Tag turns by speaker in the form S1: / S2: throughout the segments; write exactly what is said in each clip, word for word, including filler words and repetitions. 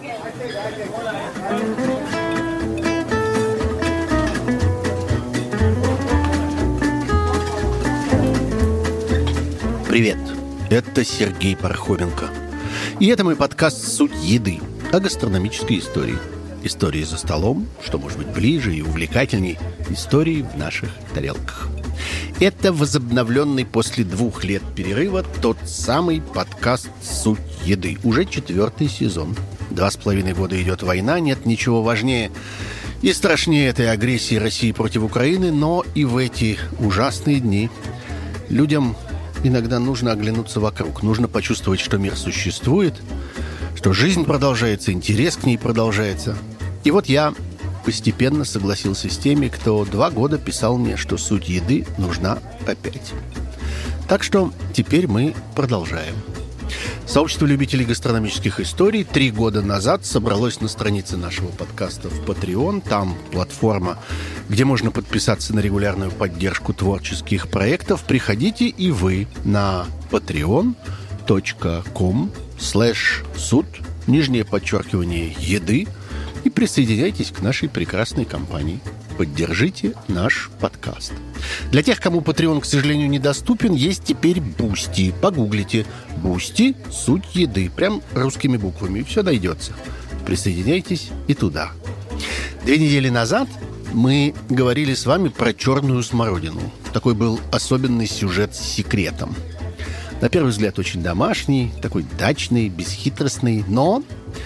S1: Привет, это Сергей Пархоменко. И это мой подкаст «Суть еды» о гастрономической истории. Истории за столом, что может быть ближе и увлекательней, истории в наших тарелках. Это возобновленный после двух лет перерыва тот самый подкаст «Суть еды». Уже четвертый сезон. Два с половиной года идет война, нет ничего важнее и страшнее этой агрессии России против Украины, но и в эти ужасные дни людям иногда нужно оглянуться вокруг, нужно почувствовать, что мир существует, что жизнь продолжается, интерес к ней продолжается. И вот я постепенно согласился с теми, кто два года писал мне, что суть еды нужна опять. Так что теперь мы продолжаем. Сообщество любителей гастрономических историй три года назад собралось на странице нашего подкаста в Patreon. Там платформа, где можно подписаться на регулярную поддержку творческих проектов. Приходите и вы на patreon точка com слэш суд, нижнее подчеркивание еды, и присоединяйтесь к нашей прекрасной компании. Поддержите наш подкаст. Для тех, кому Patreon, к сожалению, недоступен, есть теперь Boosty. Погуглите Boosty «Суть еды». Прям русскими буквами. И все найдется. Присоединяйтесь и туда. Две недели назад мы говорили с вами про черную смородину. Такой был особенный сюжет с секретом. На первый взгляд очень домашний, такой дачный, бесхитростный, но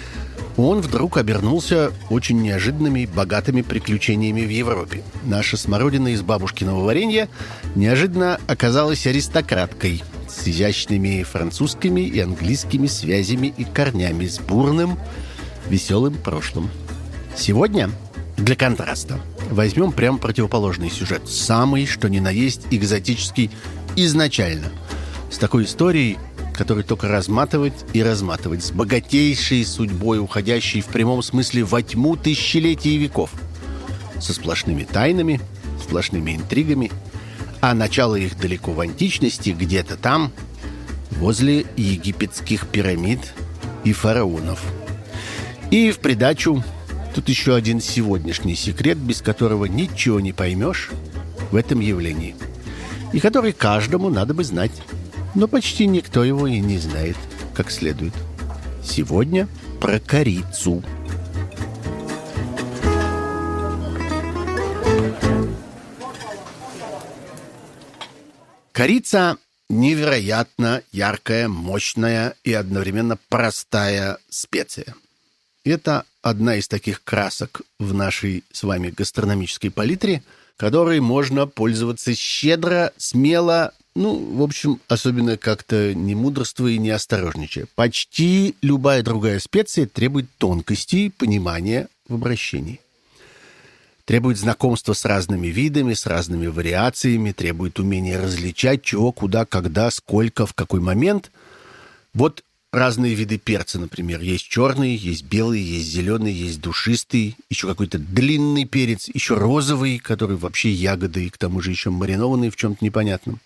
S1: он вдруг обернулся очень неожиданными, богатыми приключениями в Европе. Наша смородина из бабушкиного варенья неожиданно оказалась аристократкой с изящными французскими и английскими связями и корнями, с бурным, веселым прошлым. Сегодня, для контраста, возьмем прям противоположный сюжет. Самый, что ни на есть, экзотический изначально. С такой историей, который только разматывать и разматывать, с богатейшей судьбой, уходящей в прямом смысле во тьму тысячелетий и веков, со сплошными тайнами, сплошными интригами, а начало их далеко в античности, где-то там, возле египетских пирамид и фараонов. И в придачу тут еще один сегодняшний секрет, без которого ничего не поймешь в этом явлении, и который каждому надо бы знать. Но почти никто его и не знает как следует. Сегодня про корицу. Корица невероятно яркая, мощная и одновременно простая специя. Это одна из таких красок в нашей с вами гастрономической палитре, которой можно пользоваться щедро, смело, ну, в общем, особенно как-то не мудрствуя и не осторожничая. Почти любая другая специя требует тонкости, понимания в обращении. Требует знакомства с разными видами, с разными вариациями, требует умения различать, чего, куда, когда, сколько, в какой момент. Вот разные виды перца, например. Есть черный, есть белый, есть зеленый, есть душистый, еще какой-то длинный перец, еще розовый, который вообще ягоды, и к тому же еще маринованный в чем-то непонятном.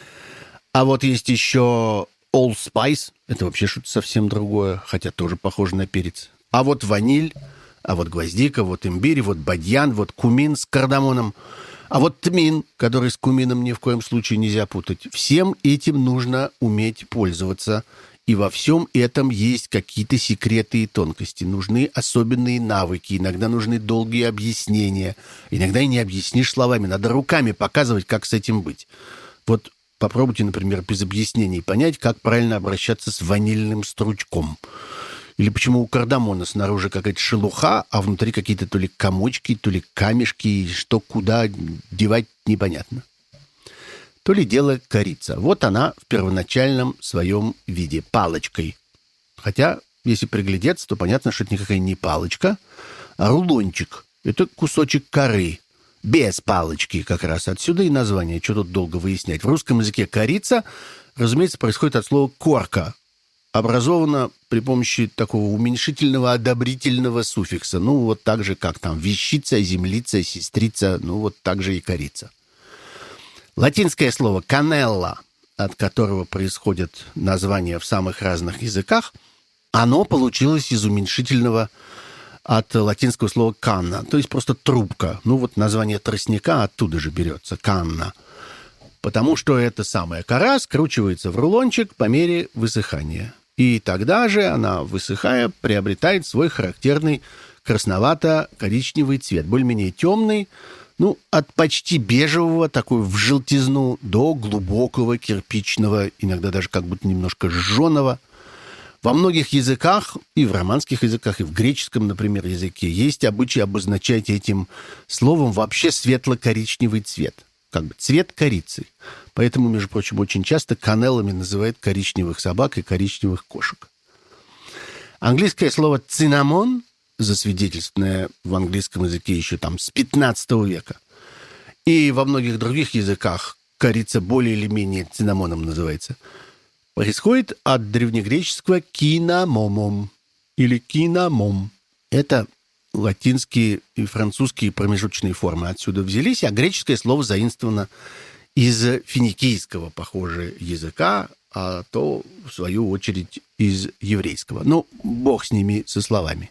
S1: А вот есть еще allspice, это вообще что-то совсем другое, хотя тоже похоже на перец. А вот ваниль, а вот гвоздика, вот имбирь, вот бадьян, вот кумин с кардамоном, а вот тмин, который с кумином ни в коем случае нельзя путать. Всем этим нужно уметь пользоваться, и во всем этом есть какие-то секреты и тонкости. Нужны особенные навыки, иногда нужны долгие объяснения, иногда и не объяснишь словами, надо руками показывать, как с этим быть. Вот попробуйте, например, без объяснений понять, как правильно обращаться с ванильным стручком. Или почему у кардамона снаружи какая-то шелуха, а внутри какие-то то ли комочки, то ли камешки, что куда девать непонятно. То ли дело корица. Вот она в первоначальном своем виде, палочкой. Хотя, если приглядеться, то понятно, что это никакая не палочка, а рулончик. Это кусочек коры. Без палочки как раз. Отсюда и название. Что тут долго выяснять? В русском языке корица, разумеется, происходит от слова «корка». Образована при помощи такого уменьшительного одобрительного суффикса. Ну, вот так же, как там вещица, землица, сестрица. Ну, вот так же и корица. Латинское слово «канелла», от которого происходит название в самых разных языках, Оно получилось из уменьшительного от латинского слова «канна», то есть просто трубка. Ну вот название тростника оттуда же берется – «канна». Потому что эта самая кора скручивается в рулончик по мере высыхания. И тогда же она, высыхая, приобретает свой характерный красновато-коричневый цвет, более-менее темный, ну, от почти бежевого, такой в желтизну, до глубокого кирпичного, иногда даже как будто немножко жженого. Во многих языках, и в романских языках, и в греческом, например, языке, есть обычай обозначать этим словом вообще светло-коричневый цвет. Как бы цвет корицы. Поэтому, между прочим, очень часто канелами называют коричневых собак и коричневых кошек. Английское слово «цинамон», засвидетельственное в английском языке еще там с пятнадцатого века, и во многих других языках корица более или менее цинамоном называется, происходит от древнегреческого «кинамомом» или «кинамом». Это латинские и французские промежуточные формы отсюда взялись, а греческое слово заимствовано из финикийского, похоже, языка, а то, в свою очередь, из еврейского. Ну, бог с ними, со словами.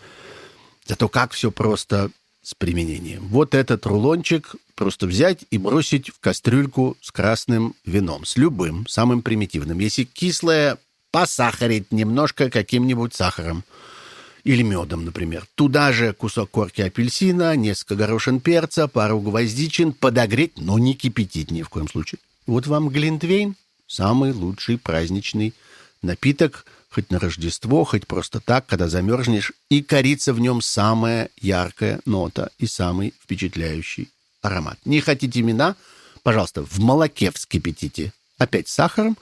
S1: Зато как все просто с применением. Вот этот рулончик просто взять и бросить в кастрюльку с красным вином, с любым, самым примитивным. Если кислое, посахарить немножко каким-нибудь сахаром. Или медом, например. Туда же кусок корки апельсина, несколько горошин перца, пару гвоздичин, подогреть, но не кипятить ни в коем случае. Вот вам глинтвейн, самый лучший праздничный напиток, хоть на Рождество, хоть просто так, когда замерзнешь, и корица в нем самая яркая нота и самый впечатляющий аромат. Не хотите вина? Пожалуйста, в молоке вскипятите. Опять с сахаром,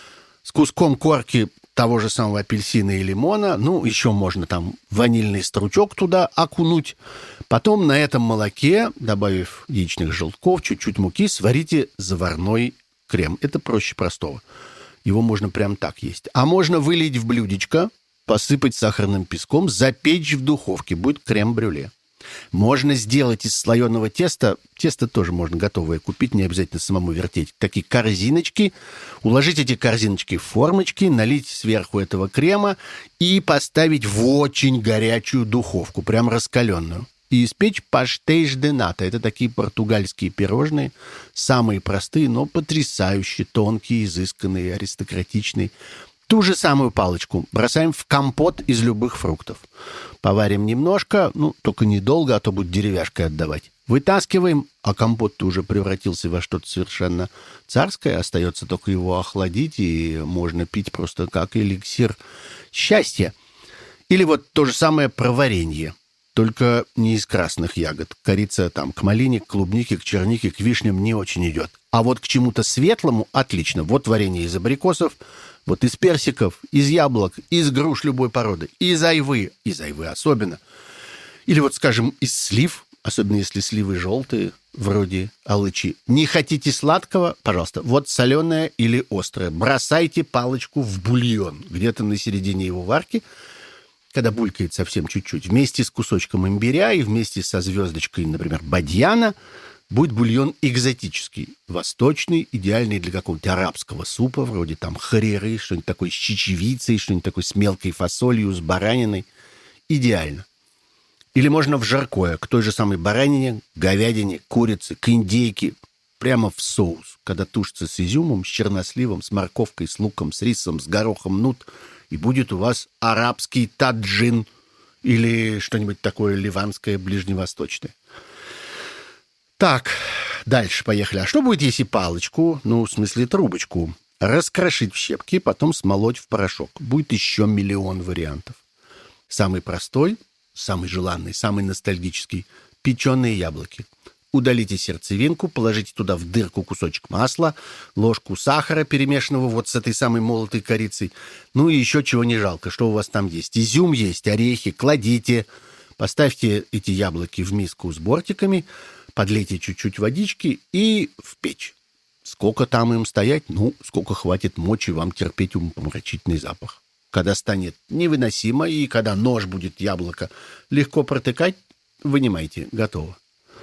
S1: с куском корки того же самого апельсина и лимона, ну, еще можно там ванильный стручок туда окунуть. Потом на этом молоке, добавив яичных желтков, чуть-чуть муки, сварите заварной крем. Это проще простого. Его можно прям так есть. А можно вылить в блюдечко, посыпать сахарным песком, запечь в духовке. Будет крем-брюле. Можно сделать из слоеного теста, тесто тоже можно готовое купить, не обязательно самому вертеть, такие корзиночки, уложить эти корзиночки в формочки, налить сверху этого крема и поставить в очень горячую духовку, прям раскаленную. И испечь паштейш де ната. Это такие португальские пирожные, самые простые, но потрясающие, тонкие, изысканные, аристократичные. Ту же самую палочку бросаем в компот из любых фруктов. Поварим немножко, ну, только недолго, а то будет деревяшкой отдавать. Вытаскиваем, а компот-то уже превратился во что-то совершенно царское. Остается только его охладить, и можно пить просто как эликсир счастья. Или вот то же самое про варенье. Только не из красных ягод. Корица там к малине, к клубнике, к чернике, к вишням не очень идет. А вот к чему-то светлому отлично. Вот варенье из абрикосов, вот из персиков, из яблок, из груш любой породы, из айвы, из айвы особенно. Или вот, скажем, из слив, особенно если сливы желтые, вроде алычи. Не хотите сладкого? Пожалуйста, вот соленое или острое. Бросайте палочку в бульон, где-то на середине его варки, когда булькает совсем чуть-чуть, вместе с кусочком имбиря и вместе со звездочкой, например, бадьяна, будет бульон экзотический, восточный, идеальный для какого-нибудь арабского супа, вроде там хариры, что-нибудь такое с чечевицей, что-нибудь такое с мелкой фасолью, с бараниной. Идеально. Или можно в жаркое, к той же самой баранине, говядине, курице, к индейке, прямо в соус, когда тушится с изюмом, с черносливом, с морковкой, с луком, с рисом, с горохом нут, и будет у вас арабский таджин или что-нибудь такое ливанское, ближневосточное. Так, дальше поехали. А что будет, если палочку, ну, в смысле трубочку, раскрошить в щепки, потом смолоть в порошок? Будет еще миллион вариантов. Самый простой, самый желанный, самый ностальгический – печеные яблоки. Удалите сердцевинку, положите туда в дырку кусочек масла, ложку сахара, перемешанного вот с этой самой молотой корицей. Ну и еще чего не жалко, что у вас там есть. Изюм есть, орехи, кладите. Поставьте эти яблоки в миску с бортиками, подлейте чуть-чуть водички и в печь. Сколько там им стоять? Ну, сколько хватит мочи вам терпеть умопомрачительный запах. Когда станет невыносимо и когда нож будет яблоко легко протыкать, вынимайте, готово.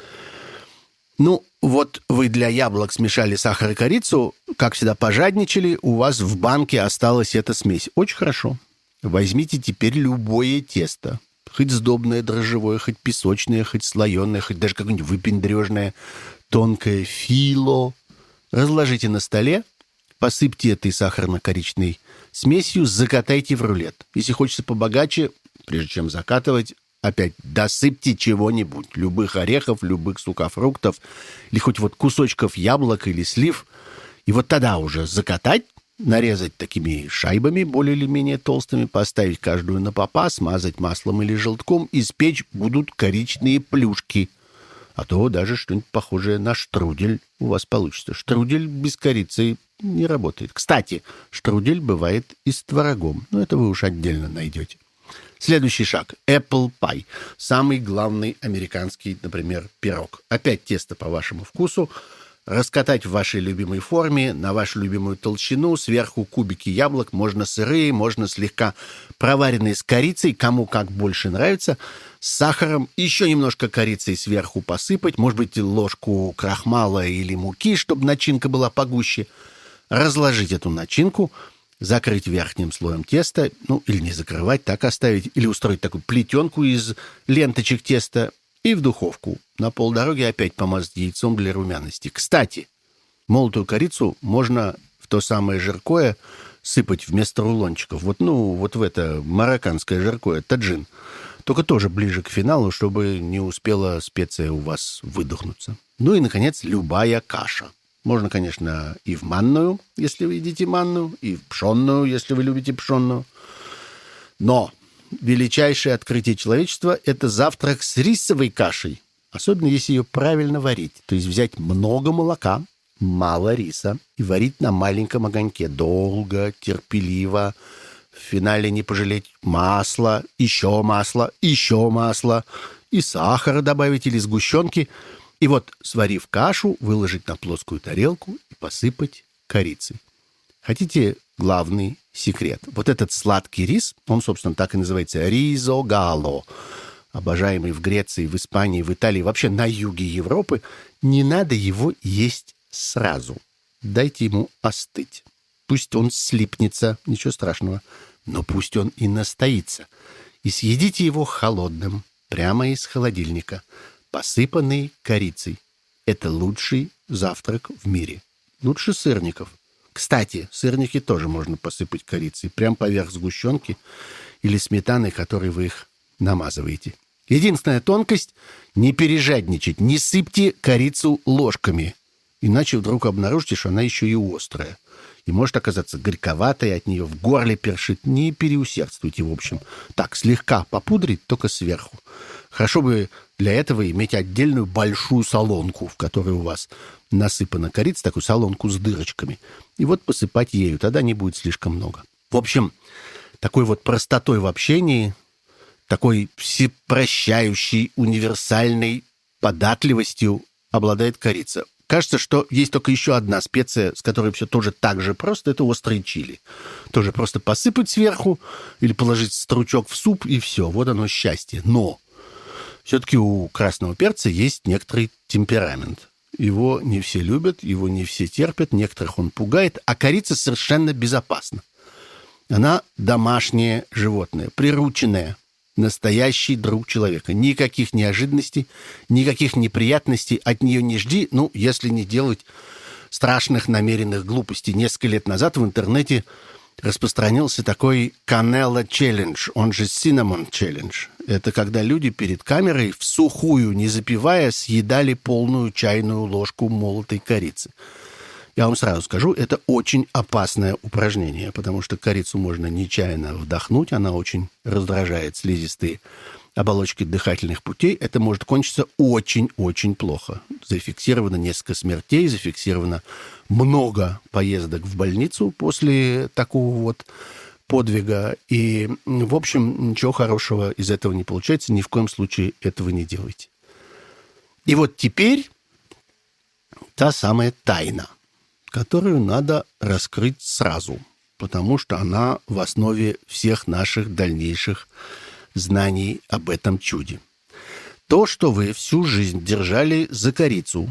S1: Ну, вот вы для яблок смешали сахар и корицу, как всегда пожадничали, у вас в банке осталась эта смесь. Очень хорошо. Возьмите теперь любое тесто. Хоть сдобное, дрожжевое, хоть песочное, хоть слоеное, хоть даже какое-нибудь выпендрежное, тонкое фило. Разложите на столе, посыпьте этой сахарно-коричной смесью, закатайте в рулет. Если хочется побогаче, прежде чем закатывать, опять досыпьте чего-нибудь. Любых орехов, любых сухофруктов, или хоть вот кусочков яблок или слив. И вот тогда уже закатать, нарезать такими шайбами, более или менее толстыми, поставить каждую на попа, смазать маслом или желтком, испечь будут коричные плюшки. А то даже что-нибудь похожее на штрудель у вас получится. Штрудель без корицы не работает. Кстати, штрудель бывает и с творогом, но это вы уж отдельно найдете. Следующий шаг – apple pie. Самый главный американский, например, пирог. Опять тесто по вашему вкусу. Раскатать в вашей любимой форме, на вашу любимую толщину, сверху кубики яблок, можно сырые, можно слегка проваренные с корицей, кому как больше нравится, с сахаром, еще немножко корицей сверху посыпать, может быть, ложку крахмала или муки, чтобы начинка была погуще, разложить эту начинку, закрыть верхним слоем теста, ну, или не закрывать, так оставить, или устроить такую плетенку из ленточек теста, и в духовку. На полдороги опять помазать яйцом для румяности. Кстати, молотую корицу можно в то самое жаркое сыпать вместо рулончиков. Вот, ну, вот в это марокканское жаркое, таджин. Только тоже ближе к финалу, чтобы не успела специя у вас выдохнуться. Ну и, наконец, любая каша. Можно, конечно, и в манную, если вы едите манную, и в пшенную, если вы любите пшенную. Но величайшее открытие человечества – это завтрак с рисовой кашей. Особенно, если ее правильно варить. То есть взять много молока, мало риса и варить на маленьком огоньке. Долго, терпеливо. В финале не пожалеть масла, еще масла, еще масла. И сахара добавить или сгущенки. И вот, сварив кашу, выложить на плоскую тарелку и посыпать корицей. Хотите главный секрет? Вот этот сладкий рис, он, собственно, так и называется ризо галло, обожаемый в Греции, в Испании, в Италии, вообще на юге Европы. Не надо его есть сразу. Дайте ему остыть. Пусть он слипнется, ничего страшного, но пусть он и настоится. И съедите его холодным, прямо из холодильника, посыпанный корицей. Это лучший завтрак в мире. Лучше сырников. Кстати, сырники тоже можно посыпать корицей, прямо поверх сгущенки или сметаны, которой вы их намазываете. Единственная тонкость – не пережадничать, не сыпьте корицу ложками, иначе вдруг обнаружите, что она еще и острая. И может оказаться горьковатой, от нее в горле першит. Не переусердствуйте, в общем. Так, слегка попудрить, только сверху. Хорошо бы для этого иметь отдельную большую солонку, в которой у вас насыпана корица, такую солонку с дырочками. И вот посыпать ею, тогда не будет слишком много. В общем, такой вот простотой в общении, такой всепрощающей, универсальной податливостью обладает корица. Кажется, что есть только еще одна специя, с которой все тоже так же просто, это острые чили. Тоже просто посыпать сверху или положить стручок в суп, и все, вот оно счастье. Но все-таки у красного перца есть некоторый темперамент. Его не все любят, его не все терпят, некоторых он пугает, а корица совершенно безопасна. Она домашнее животное, прирученное, настоящий друг человека. Никаких неожиданностей, никаких неприятностей от нее не жди, ну, если не делать страшных намеренных глупостей. Несколько лет назад в интернете распространился такой Canela Challenge, он же Cinnamon Challenge. Это когда люди перед камерой в сухую, не запивая, съедали полную чайную ложку молотой корицы. Я вам сразу скажу, это очень опасное упражнение, потому что корицу можно нечаянно вдохнуть, она очень раздражает слизистые оболочки дыхательных путей. Это может кончиться очень-очень плохо. Зафиксировано несколько смертей, зафиксировано много поездок в больницу после такого вот подвига. И, в общем, ничего хорошего из этого не получается. Ни в коем случае этого не делайте. И вот теперь та самая тайна, которую надо раскрыть сразу, потому что она в основе всех наших дальнейших знаний об этом чуде. То, что вы всю жизнь держали за корицу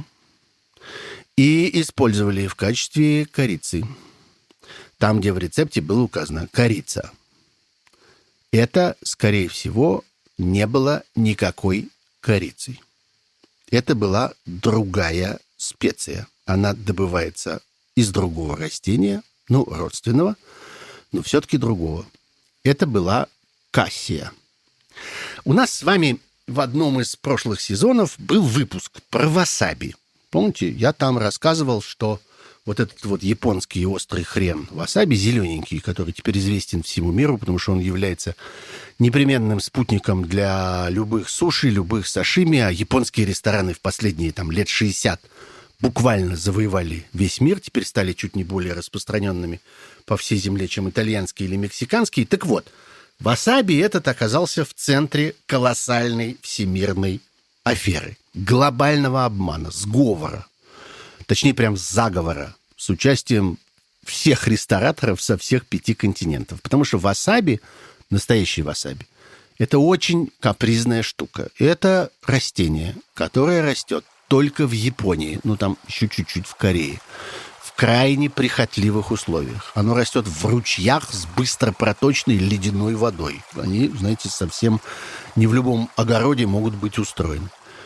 S1: и использовали в качестве корицы, там, где в рецепте было указано «корица», это, скорее всего, не было никакой корицей. Это была другая специя. Она добывается из другого растения, ну, родственного, но все-таки другого. Это была кассия. У нас с вами в одном из прошлых сезонов был выпуск про васаби. Помните, я там рассказывал, что вот этот вот японский острый хрен васаби, зелененький, который теперь известен всему миру, потому что он является непременным спутником для любых суши, любых сашими, а японские рестораны в последние там, лет шестьдесят буквально завоевали весь мир, теперь стали чуть не более распространенными по всей земле, чем итальянские или мексиканские. Так вот, васаби этот оказался в центре колоссальной всемирной аферы, глобального обмана, сговора, точнее, прям заговора с участием всех рестораторов со всех пяти континентов. Потому что васаби, настоящий васаби, это очень капризная штука. Это растение, которое растет только в Японии, ну там еще чуть-чуть в Корее, в крайне прихотливых условиях. Оно растет в ручьях с быстропроточной ледяной водой. Они, знаете, совсем не в любом огороде могут быть устроены.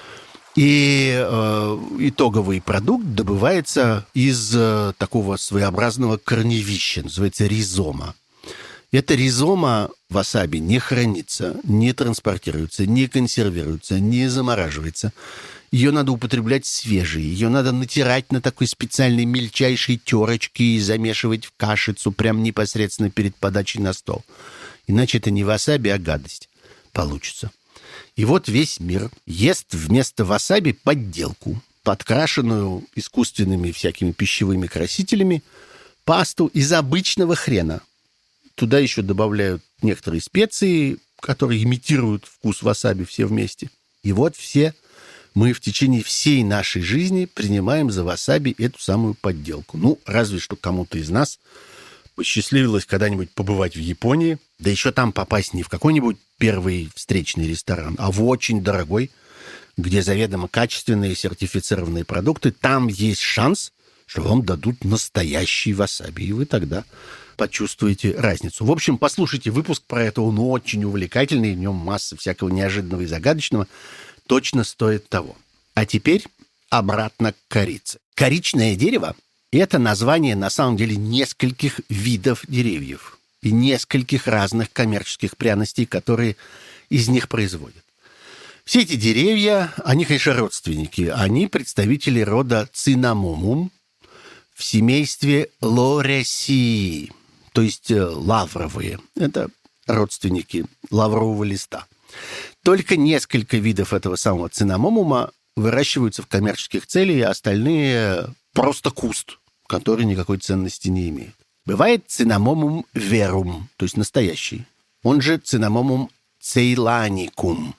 S1: И э, итоговый продукт добывается из э, такого своеобразного корневища, называется ризома. Эта ризома васаби не хранится, не транспортируется, не консервируется, не замораживается. Ее надо употреблять свежей, ее надо натирать на такой специальной мельчайшей терочке и замешивать в кашицу прямо непосредственно перед подачей на стол. Иначе это не васаби, а гадость получится. И вот весь мир ест вместо васаби подделку, подкрашенную искусственными всякими пищевыми красителями, пасту из обычного хрена. Туда еще добавляют некоторые специи, которые имитируют вкус васаби все вместе. И вот все мы в течение всей нашей жизни принимаем за васаби эту самую подделку. Ну, разве что кому-то из нас посчастливилось когда-нибудь побывать в Японии, да еще там попасть не в какой-нибудь первый встречный ресторан, а в очень дорогой, где заведомо качественные сертифицированные продукты. Там есть шанс, что вам дадут настоящий васаби, и вы тогда почувствуете разницу. В общем, послушайте выпуск про это, он очень увлекательный, в нем масса всякого неожиданного и загадочного. Точно стоит того. А теперь обратно к корице. Коричное дерево – это название, на самом деле, нескольких видов деревьев и нескольких разных коммерческих пряностей, которые из них производят. Все эти деревья, они, конечно, родственники. Они представители рода цинамомум в семействе лоресии, то есть лавровые. Это родственники лаврового листа. Только несколько видов этого самого цинамомума выращиваются в коммерческих целях, а остальные просто куст, который никакой ценности не имеет. Бывает цинамомум верум, то есть настоящий. Он же цинамомум цейланикум.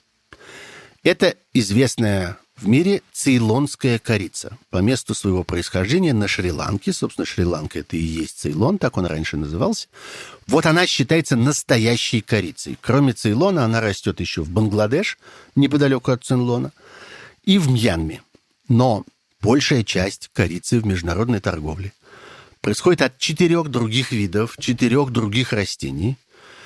S1: Это известная в мире цейлонская корица. По месту своего происхождения на Шри-Ланке, собственно, Шри-Ланка это и есть Цейлон, так он раньше назывался. Вот она считается настоящей корицей. Кроме Цейлона, она растет еще в Бангладеш, неподалеку от Цейлона, и в Мьянме. Но большая часть корицы в международной торговле происходит от четырех других видов, четырех других растений.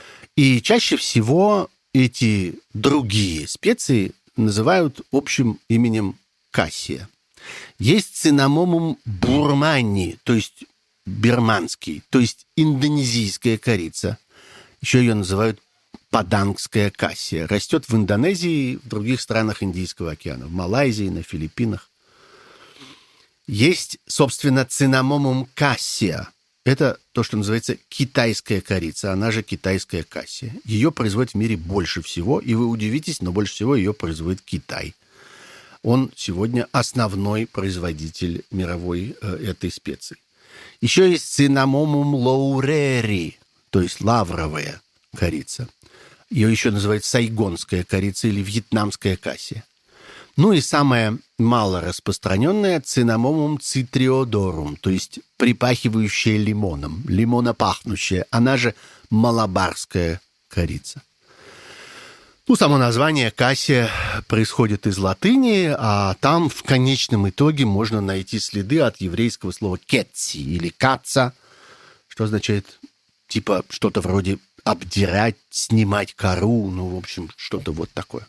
S1: И чаще всего эти другие специи называют общим именем кассия. Есть цинамомум бурмани, то есть бирманский, то есть индонезийская корица. Еще ее называют падангская кассия. Растет в Индонезии и в других странах Индийского океана, в Малайзии, на Филиппинах. Есть, собственно, цинамомум кассия. Это то, что называется китайская корица, она же китайская кассия. Ее производят в мире больше всего, и вы удивитесь, но больше всего ее производит Китай. Он сегодня основной производитель мировой э, этой специи. Еще есть цинамомум лаурери, то есть лавровая корица. Ее еще называют сайгонская корица или вьетнамская кассия. Ну и самая малораспространенная цинамомум цитриодорум, то есть припахивающая лимоном, лимонопахнущая, она же малабарская корица. Ну, само название кассия происходит из латыни, а там в конечном итоге можно найти следы от еврейского слова кетси или каца, что означает типа что-то вроде обдирать, снимать кору, ну, в общем, что-то вот такое.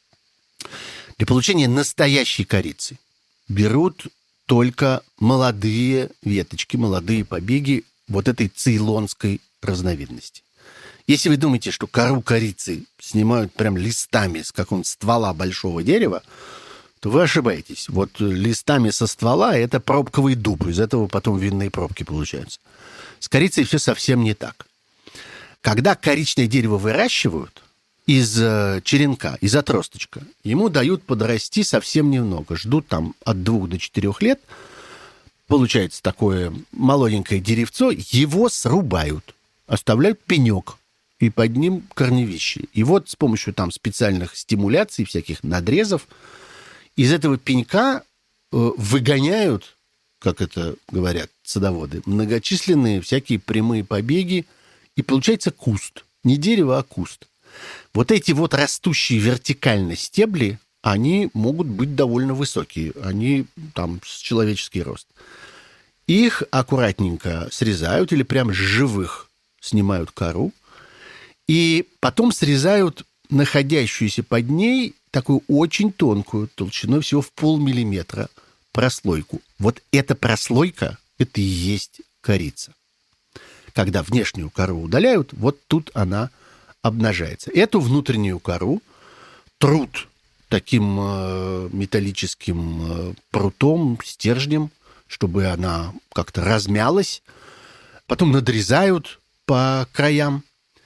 S1: Для получения настоящей корицы берут только молодые веточки, молодые побеги вот этой цейлонской разновидности. Если вы думаете, что кору корицы снимают прям листами с какого-нибудь ствола большого дерева, то вы ошибаетесь. Вот листами со ствола – это пробковый дуб. Из этого потом винные пробки получаются. С корицей все совсем не так. Когда коричное дерево выращивают из черенка, из отросточка, ему дают подрасти совсем немного. Ждут там от двух до четырех лет. Получается такое молоденькое деревцо. Его срубают, оставляют пенек. И под ним корневище. И вот с помощью там специальных стимуляций, всяких надрезов, из этого пенька э, выгоняют, как это говорят садоводы, многочисленные всякие прямые побеги, и получается куст. Не дерево, а куст. Вот эти вот растущие вертикально стебли, они могут быть довольно высокие. Они там с человеческий рост. Их аккуратненько срезают или прям с живых снимают кору. И потом срезают находящуюся под ней такую очень тонкую, толщиной всего в полмиллиметра, прослойку. Вот эта прослойка, это и есть корица. Когда внешнюю кору удаляют, вот тут она обнажается. Эту внутреннюю кору трут таким э, металлическим э, прутом, стержнем, чтобы она как-то размялась. Потом надрезают по краям.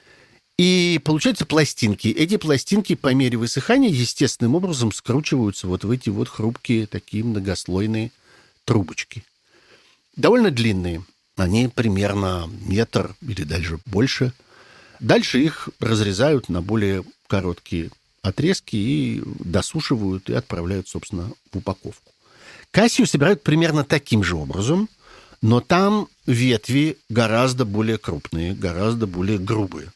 S1: И получаются пластинки. Эти пластинки по мере высыхания естественным образом скручиваются вот в эти вот хрупкие такие многослойные трубочки. Довольно длинные. Они примерно метр или даже больше. Дальше их разрезают на более короткие отрезки и досушивают и отправляют, собственно, в упаковку. Кассию собирают примерно таким же образом, но там ветви гораздо более крупные, гораздо более грубые.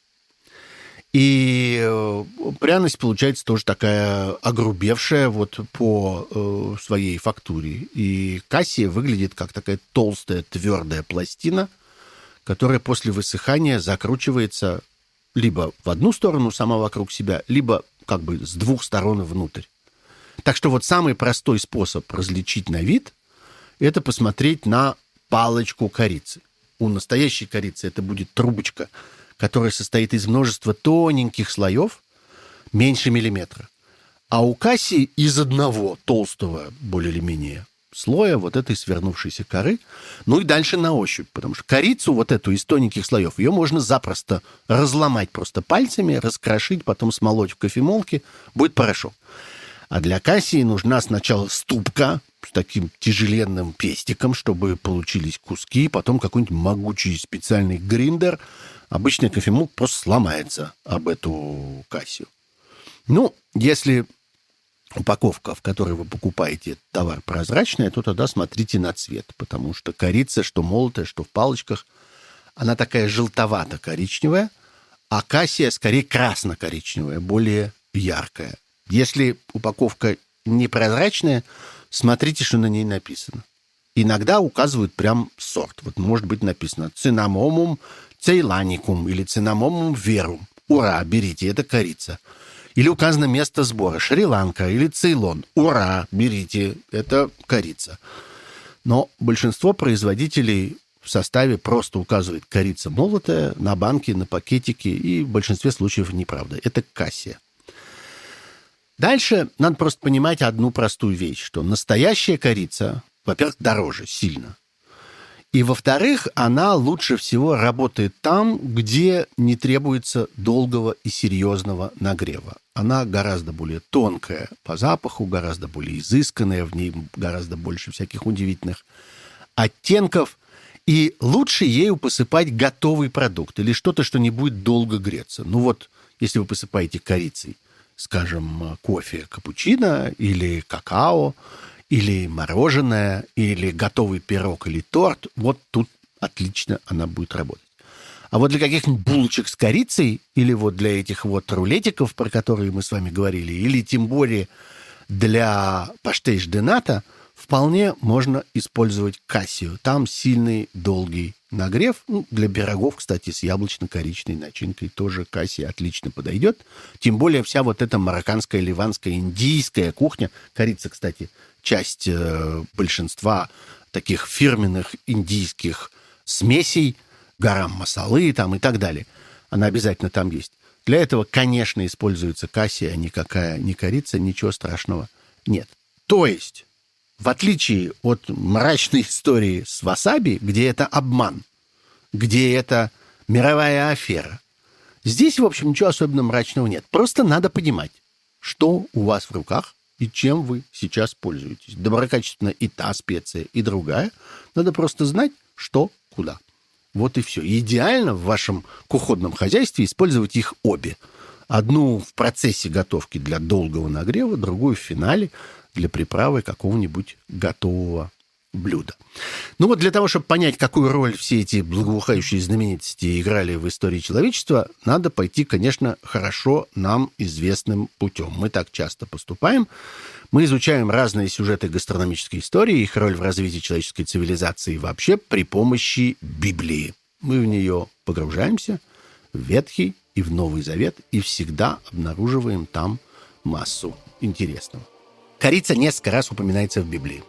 S1: И пряность получается тоже такая огрубевшая вот по э, своей фактуре. И кассия выглядит как такая толстая, твердая пластина, которая после высыхания закручивается либо в одну сторону сама вокруг себя, либо как бы с двух сторон внутрь. Так что вот самый простой способ различить на вид – это посмотреть на палочку корицы. У настоящей корицы это будет трубочка, которая состоит из множества тоненьких слоев, меньше миллиметра. А у кассии из одного толстого, более или менее, слоя вот этой свернувшейся коры. Ну и дальше на ощупь, потому что корицу вот эту из тоненьких слоев, ее можно запросто разломать просто пальцами, раскрошить, потом смолоть в кофемолке, будет порошок. А для кассии нужна сначала ступка с таким тяжеленным пестиком, чтобы получились куски, потом какой-нибудь могучий специальный гриндер. Обычный кофемолк просто сломается об эту кассию. Ну, если упаковка, в которой вы покупаете товар, прозрачная, то тогда смотрите на цвет, потому что корица, что молотая, что в палочках, она такая желтовато-коричневая, а кассия скорее красно-коричневая, более яркая. Если упаковка непрозрачная, смотрите, что на ней написано. Иногда указывают прям сорт. Вот может быть написано «Цинамомум цейланикум» или «Цинамомум верум». Ура, берите, это корица. Или указано место сбора Шри-Ланка или Цейлон. Ура, берите, это корица. Но большинство производителей в составе просто указывает корица молотая на банке, на пакетике, и в большинстве случаев неправда. Это кассия. Дальше надо просто понимать одну простую вещь, что настоящая корица, во-первых, дороже сильно. И, во-вторых, она лучше всего работает там, где не требуется долгого и серьезного нагрева. Она гораздо более тонкая по запаху, гораздо более изысканная, в ней гораздо больше всяких удивительных оттенков. И лучше ею посыпать готовый продукт или что-то, что не будет долго греться. Ну вот, если вы посыпаете корицей, скажем, кофе капучино или какао, или мороженое, или готовый пирог, или торт, вот тут отлично она будет работать. А вот для каких-нибудь булочек с корицей, или вот для этих вот рулетиков, про которые мы с вами говорили, или тем более для паштейш де ната, вполне можно использовать кассию. Там сильный, долгий нагрев. Ну, для пирогов, кстати, с яблочно-коричной начинкой тоже кассия отлично подойдет. Тем более вся вот эта марокканская, ливанская, индийская кухня. Корица, кстати, часть э, большинства таких фирменных индийских смесей, гарам масалы там и так далее. Она обязательно там есть. Для этого, конечно, используется кассия, никакая не корица, ничего страшного нет. То есть, в отличие от мрачной истории с васаби, где это обман, где это мировая афера, здесь, в общем, ничего особенно мрачного нет. Просто надо понимать, что у вас в руках и чем вы сейчас пользуетесь. Доброкачественно и та специя, и другая. Надо просто знать, что куда. Вот и все. Идеально в вашем кухонном хозяйстве использовать их обе. Одну в процессе готовки для долгого нагрева, другую в финале для приправы какого-нибудь готового блюда. Ну вот для того, чтобы понять, какую роль все эти благоухающие знаменитости играли в истории человечества, надо пойти, конечно, хорошо нам известным путем. Мы так часто поступаем. Мы изучаем разные сюжеты гастрономической истории, их роль в развитии человеческой цивилизации вообще при помощи Библии. Мы в нее погружаемся, в Ветхий и в Новый Завет, и всегда обнаруживаем там массу интересного. Корица несколько раз упоминается в Библии.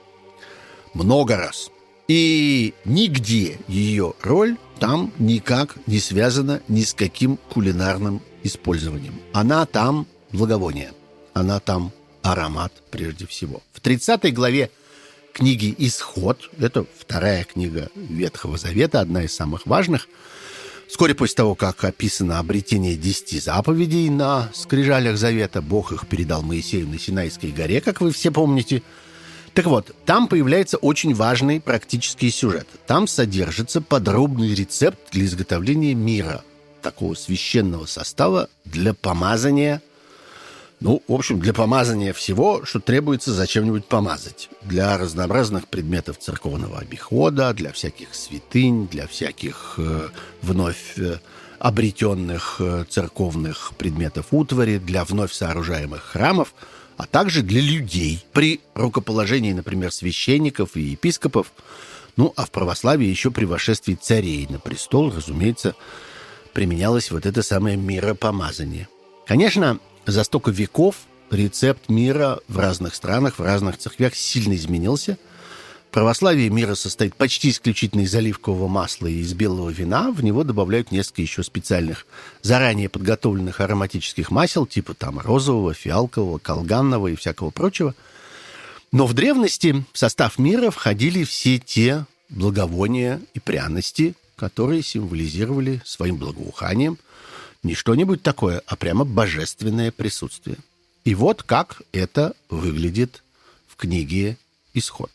S1: Много раз. И нигде ее роль там никак не связана ни с каким кулинарным использованием. Она там благовоние. Она там аромат прежде всего. В тридцатой главе книги «Исход», это вторая книга Ветхого Завета, одна из самых важных, вскоре после того, как описано обретение десяти заповедей на скрижалях Завета, Бог их передал Моисею на Синайской горе, как вы все помните. Так вот, там появляется очень важный практический сюжет. Там содержится подробный рецепт для изготовления мира, такого священного состава для помазания. Ну, в общем, для помазания всего, что требуется зачем-нибудь помазать. Для разнообразных предметов церковного обихода, для всяких святынь, для всяких э, вновь э, обретенных э, церковных предметов утвари, для вновь сооружаемых храмов, а также для людей при рукоположении, например, священников и епископов. Ну, а в православии еще при вошествии царей на престол, разумеется, применялось вот это самое миропомазание. Конечно, за столько веков рецепт мира в разных странах, в разных церквях сильно изменился. В православии мира состоит почти исключительно из оливкового масла и из белого вина. В него добавляют несколько еще специальных, заранее подготовленных ароматических масел, типа там розового, фиалкового, колганного и всякого прочего. Но в древности в состав мира входили все те благовония и пряности, которые символизировали своим благоуханием не что-нибудь такое, а прямо божественное присутствие. И вот как это выглядит в книге «Исход».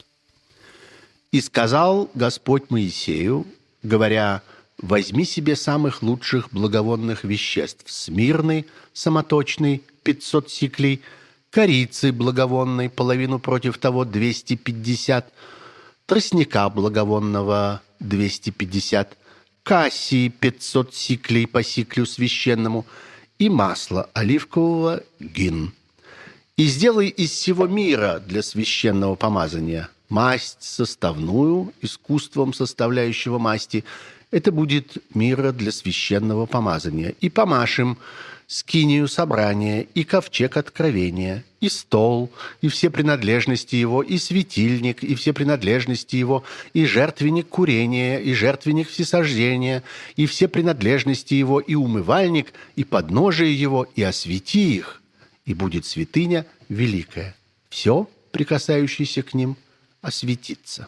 S1: «И сказал Господь Моисею, говоря, возьми себе самых лучших благовонных веществ: смирны, самоточный, пятьсот сиклей, корицы благовонной, половину против того, двести пятьдесят, тростника благовонного, двести пятьдесят, кассии пятьсот сиклей по сиклю священному и масла оливкового гин. И сделай из всего мира для священного помазания масть составную, искусством составляющего масти. Это будет мира для священного помазания. И помажь им скинию собрания, и ковчег откровения, и стол, и все принадлежности его, и светильник, и все принадлежности его, и жертвенник курения, и жертвенник всесожжения, и все принадлежности его, и умывальник, и подножие его, и освети их, и будет святыня великая. Все, прикасающееся к ним, осветится».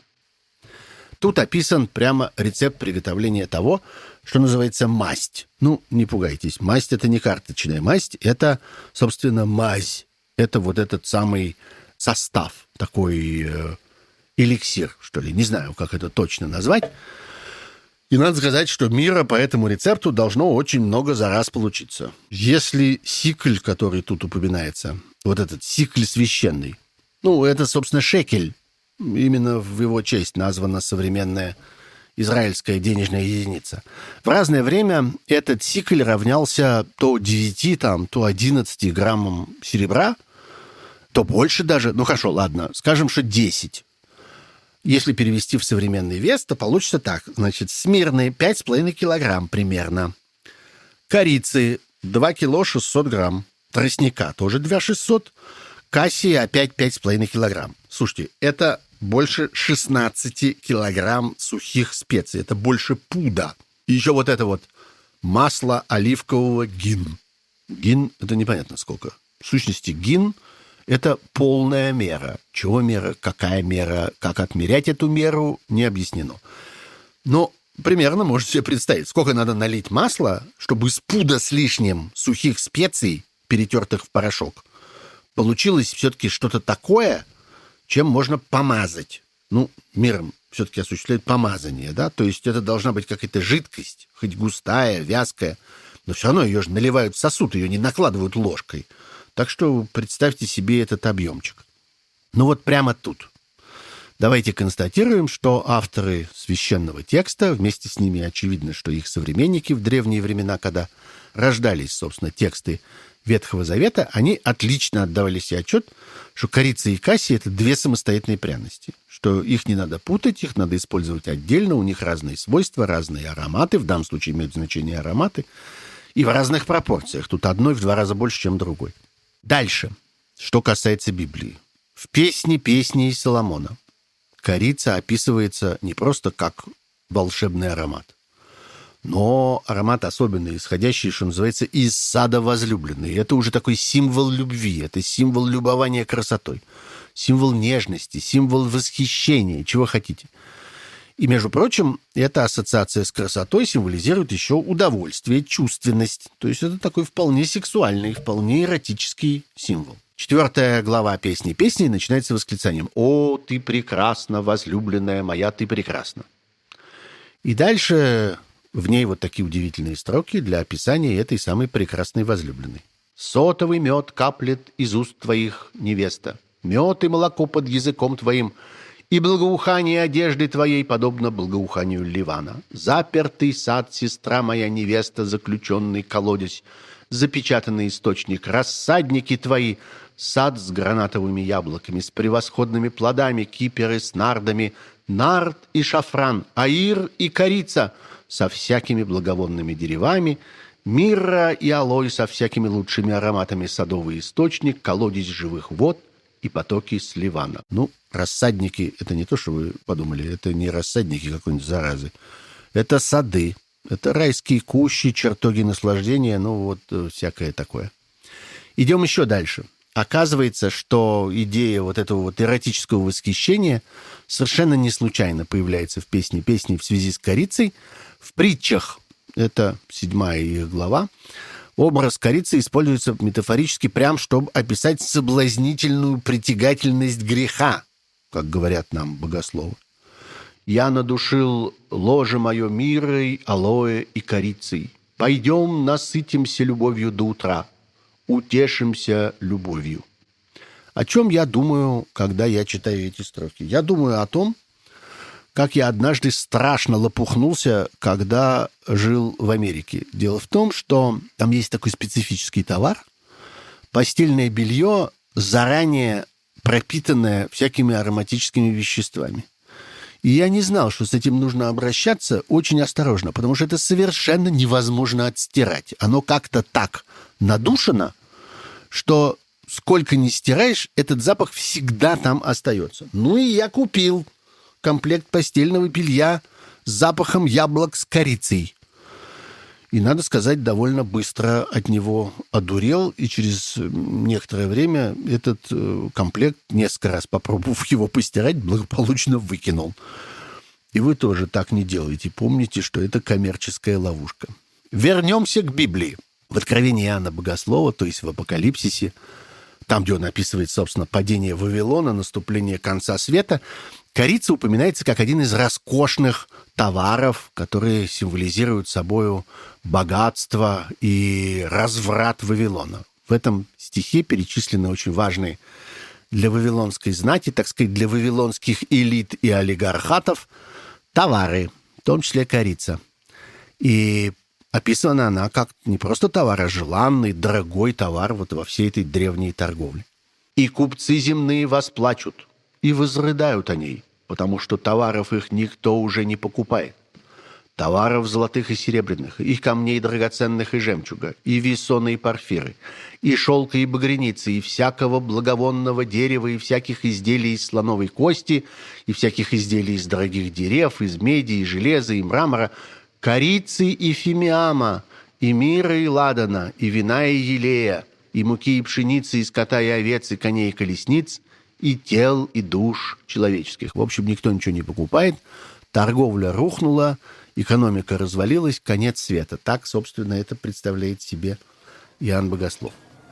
S1: Тут описан прямо рецепт приготовления того, что называется масть. Ну, не пугайтесь, масть – это не карточная масть, это, собственно, мазь. Это вот этот самый состав, такой э, эликсир, что ли, не знаю, как это точно назвать. И надо сказать, что мира по этому рецепту должно очень много за раз получиться. Если сикль, который тут упоминается, вот этот сикль священный, ну, это, собственно, шекель, именно в его честь названа современная израильская денежная единица. В разное время этот сикль равнялся то девяти, там, то одиннадцати граммам серебра, то больше даже. Ну, хорошо, ладно, скажем, что десять. Если перевести в современный вес, то получится так. Значит, смирны пять с половиной килограмм примерно. Корицы два кило шестьсот грамм. Тростника тоже два шестьсот. Кассии опять пять с половиной килограмм. Слушайте, это больше шестнадцать килограмм сухих специй. Это больше пуда. И еще вот это вот масло оливкового гин. Гин – это непонятно сколько. В сущности, гин – это полная мера. Чего мера, какая мера, как отмерять эту меру, не объяснено. Но примерно можете себе представить, сколько надо налить масла, чтобы из пуда с лишним сухих специй, перетертых в порошок, получилось все-таки что-то такое, чем можно помазать. Ну, миром все-таки осуществляют помазание, да? То есть это должна быть какая-то жидкость, хоть густая, вязкая, но все равно ее же наливают в сосуд, ее не накладывают ложкой. Так что представьте себе этот объемчик. Ну вот прямо тут. Давайте констатируем, что авторы священного текста, вместе с ними очевидно, что их современники в древние времена, когда рождались, собственно, тексты Ветхого Завета, они отлично отдавали себе отчет, что корица и кассия – это две самостоятельные пряности, что их не надо путать, их надо использовать отдельно, у них разные свойства, разные ароматы, в данном случае имеют значение ароматы, и в разных пропорциях. Тут одной в два раза больше, чем другой. Дальше, что касается Библии. В «Песне песней Соломона» корица описывается не просто как волшебный аромат, но аромат особенный, исходящий, что называется, из сада возлюбленной. Это уже такой символ любви, это символ любования красотой, символ нежности, символ восхищения, чего хотите. И, между прочим, эта ассоциация с красотой символизирует еще удовольствие, чувственность. То есть это такой вполне сексуальный, вполне эротический символ. Четвертая глава «Песни песней» начинается восклицанием «О, ты прекрасна, возлюбленная моя, ты прекрасна». И дальше в ней вот такие удивительные строки для описания этой самой прекрасной возлюбленной. «Сотовый мед каплет из уст твоих, невеста, мед и молоко под языком твоим, и благоухание одежды твоей подобно благоуханию Ливана. Запертый сад, сестра моя, невеста, заключенный колодец, запечатанный источник, рассадники твои, сад с гранатовыми яблоками, с превосходными плодами, киперы с нардами, нард и шафран, аир и корица, со всякими благовонными деревами, мирра и алой со всякими лучшими ароматами, садовый источник, колодец живых вод и потоки с Ливана». Ну, рассадники – это не то, что вы подумали, это не рассадники какой-нибудь заразы. Это сады, это райские кущи, чертоги наслаждения, ну вот всякое такое. Идем еще дальше. Оказывается, что идея вот этого вот эротического восхищения совершенно не случайно появляется в «Песне песней» в связи с корицей. В притчах, это седьмая их глава, образ корицы используется метафорически прям, чтобы описать соблазнительную притягательность греха, как говорят нам богословы. «Я надушил ложе мое мирой, алоэ и корицей. Пойдем насытимся любовью до утра, утешимся любовью». О чем я думаю, когда я читаю эти строки? Я думаю о том, как я однажды страшно лопухнулся, когда жил в Америке. Дело в том, что там есть такой специфический товар – постельное белье, заранее пропитанное всякими ароматическими веществами. И я не знал, что с этим нужно обращаться очень осторожно, потому что это совершенно невозможно отстирать. Оно как-то так надушено, что сколько ни стираешь, этот запах всегда там остается. Ну и я купил комплект постельного белья с запахом яблок с корицей. И, надо сказать, довольно быстро от него одурел, и через некоторое время этот комплект, несколько раз попробовав его постирать, благополучно выкинул. И вы тоже так не делаете. Помните, что это коммерческая ловушка. Вернемся к Библии. В Откровении Иоанна Богослова, то есть в Апокалипсисе, там, где он описывает, собственно, падение Вавилона, наступление конца света, корица упоминается как один из роскошных товаров, которые символизируют собою богатство и разврат Вавилона. В этом стихе перечислены очень важные для вавилонской знати, так сказать, для вавилонских элит и олигархатов товары, в том числе корица. И описана она как не просто товар, а желанный, дорогой товар вот во всей этой древней торговле. «И купцы земные восплачут, и возрыдают о ней, потому что товаров их никто уже не покупает. Товаров золотых и серебряных, и камней драгоценных и жемчуга, и весоны и порфиры, и шелка и багряницы, и всякого благовонного дерева, и всяких изделий из слоновой кости, и всяких изделий из дорогих дерев, из меди, и железа, и мрамора, корицы и фимиама, и мира и ладана, и вина и елея, и муки и пшеницы, и скота и овец, и коней и колесниц, и тел и душ человеческих. В общем, никто ничего не покупает, торговля рухнула, экономика развалилась, конец света. Так, собственно, это представляет себе Иоанн Богослов.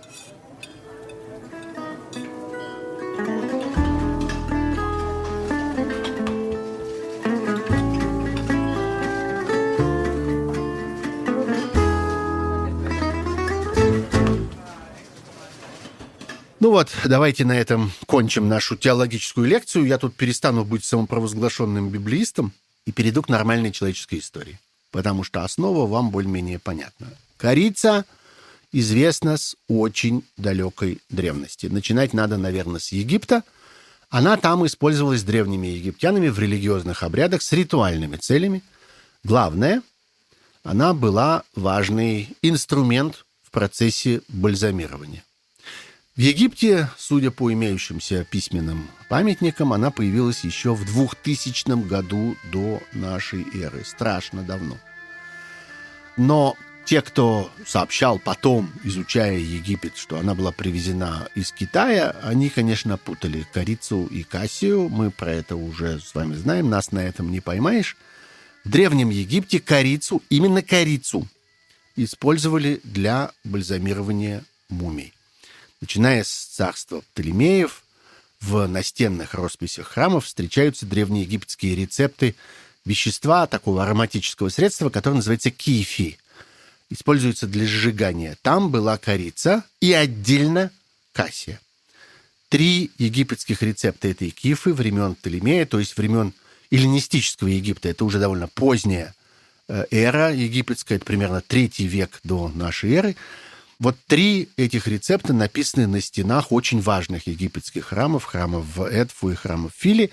S1: Ну вот, давайте на этом кончим нашу теологическую лекцию. Я тут перестану быть самопровозглашенным библеистом и перейду к нормальной человеческой истории, потому что основа вам более-менее понятна. Корица известна с очень далекой древности. Начинать надо, наверное, с Египта. Она там использовалась древними египтянами в религиозных обрядах с ритуальными целями. Главное, она была важный инструмент в процессе бальзамирования. В Египте, судя по имеющимся письменным памятникам, она появилась еще в двухтысячном году до нашей эры. Страшно давно. Но те, кто сообщал потом, изучая Египет, что она была привезена из Китая, они, конечно, путали корицу и кассию. Мы про это уже с вами знаем, нас на этом не поймаешь. В Древнем Египте корицу, именно корицу, использовали для бальзамирования мумий. Начиная с царства Птолемеев, в настенных росписях храмов встречаются древнеегипетские рецепты вещества, такого ароматического средства, которое называется кифи. Используется для сжигания. Там была корица и отдельно кассия. Три египетских рецепта этой кифы времен Птолемея, то есть времен эллинистического Египта. Это уже довольно поздняя эра египетская, это примерно третий век до нашей эры. Вот три этих рецепта написаны на стенах очень важных египетских храмов, храмов в Эдфу и храмов в Филе.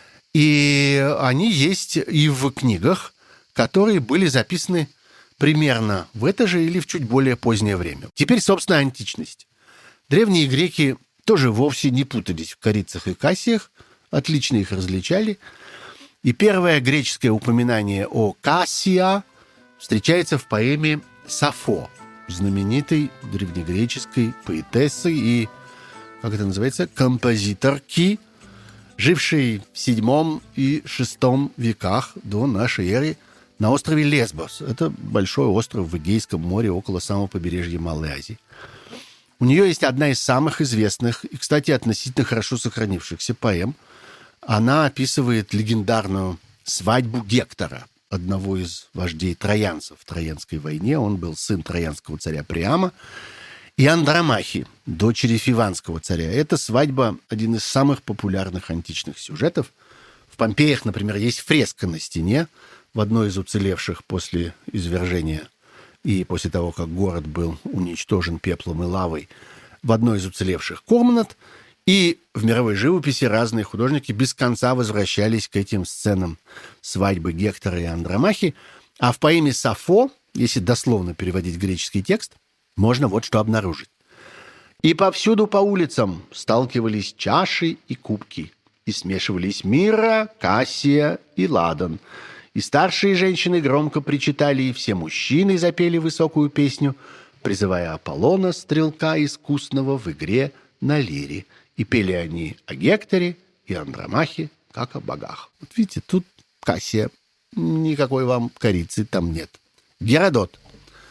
S1: И они есть и в книгах, которые были записаны примерно в это же или в чуть более позднее время. Теперь, собственно, античность. Древние греки тоже вовсе не путались в корицах и кассиях, отлично их различали. И первое греческое упоминание о кассия встречается в поэме «Сафо», знаменитой древнегреческой поэтессы и, как это называется, композиторки, жившей в седьмом и шестом веках до нашей эры на острове Лесбос. Это большой остров в Эгейском море около самого побережья Малой Азии. У нее есть одна из самых известных и, кстати, относительно хорошо сохранившихся поэм. Она описывает легендарную свадьбу Гектора, одного из вождей троянцев в Троянской войне. Он был сын троянского царя Приама, и Андромахи, дочери фиванского царя. Эта свадьба – один из самых популярных античных сюжетов. В Помпеях, например, есть фреска на стене в одной из уцелевших после извержения и после того, как город был уничтожен пеплом и лавой, в одной из уцелевших комнат. И в мировой живописи разные художники без конца возвращались к этим сценам свадьбы Гектора и Андромахи. А в поэме «Сафо», если дословно переводить греческий текст, можно вот что обнаружить. «И повсюду по улицам сталкивались чаши и кубки, и смешивались мирра, кассия и ладан. И старшие женщины громко причитали, и все мужчины запели высокую песню, призывая Аполлона, стрелка искусного, в игре на лире. И пели они о Гекторе и Андромахе, как о богах». Вот видите, тут кассия. Никакой вам корицы там нет. Геродот,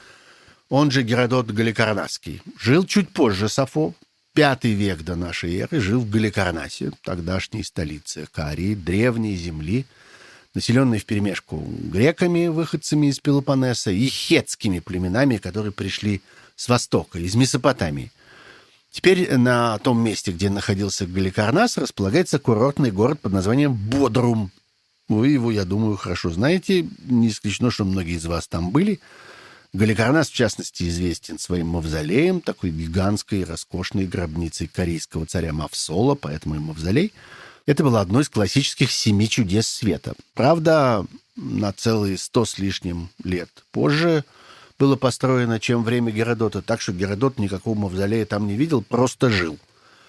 S1: он же Геродот Галикарнасский, жил чуть позже Сафо, пятый век до нашей эры, жил в Галикарнасе, тогдашней столице Карии, древней земли, населенной вперемешку греками, выходцами из Пелопоннеса, и хетскими племенами, которые пришли с востока, из Месопотамии. Теперь на том месте, где находился Галикарнас, располагается курортный город под названием Бодрум. Вы его, я думаю, хорошо знаете. Не исключено, что многие из вас там были. Галикарнас, в частности, известен своим мавзолеем, такой гигантской, роскошной гробницей корейского царя Мавсола, поэтому и мавзолей. Это было одно из классических семи чудес света. Правда, на целые сто с лишним лет позже было построено, чем время Геродота, так что Геродот никакого мавзолея там не видел, просто жил.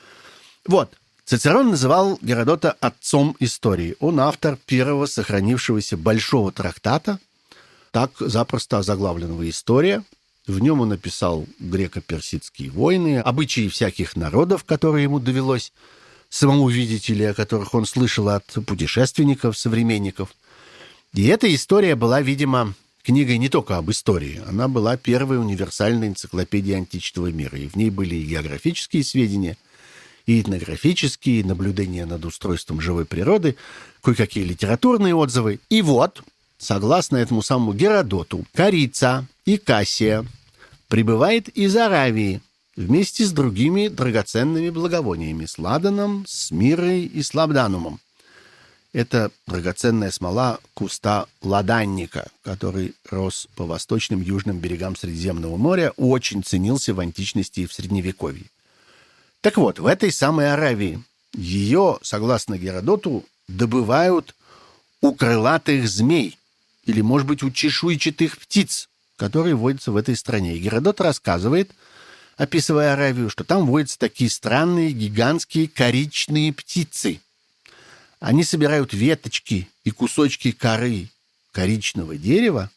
S1: Вот. Цицерон называл Геродота отцом истории. Он автор первого сохранившегося большого трактата, так запросто озаглавленного «История». В нем он описал греко-персидские войны, обычаи всяких народов, которые ему довелось самому видеть или о которых он слышал от путешественников, современников. И эта история была, видимо, книгой не только об истории. Она была первой универсальной энциклопедией античного мира. И в ней были и географические сведения, и этнографические, и наблюдения над устройством живой природы, кое-какие литературные отзывы. И вот, согласно этому самому Геродоту, Корица и Кассия прибывает из Аравии вместе с другими драгоценными благовониями – с ладаном, с миррой и с лабданумом. Это драгоценная смола куста ладанника, который рос по восточным южным берегам Средиземного моря, очень ценился в античности и в Средневековье. Так вот, в этой самой Аравии ее, согласно Геродоту, добывают у крылатых змей или, может быть, у чешуйчатых птиц, которые водятся в этой стране. И Геродот рассказывает, описывая Аравию, что там водятся такие странные гигантские коричные птицы. Они собирают веточки и кусочки коры коричного дерева,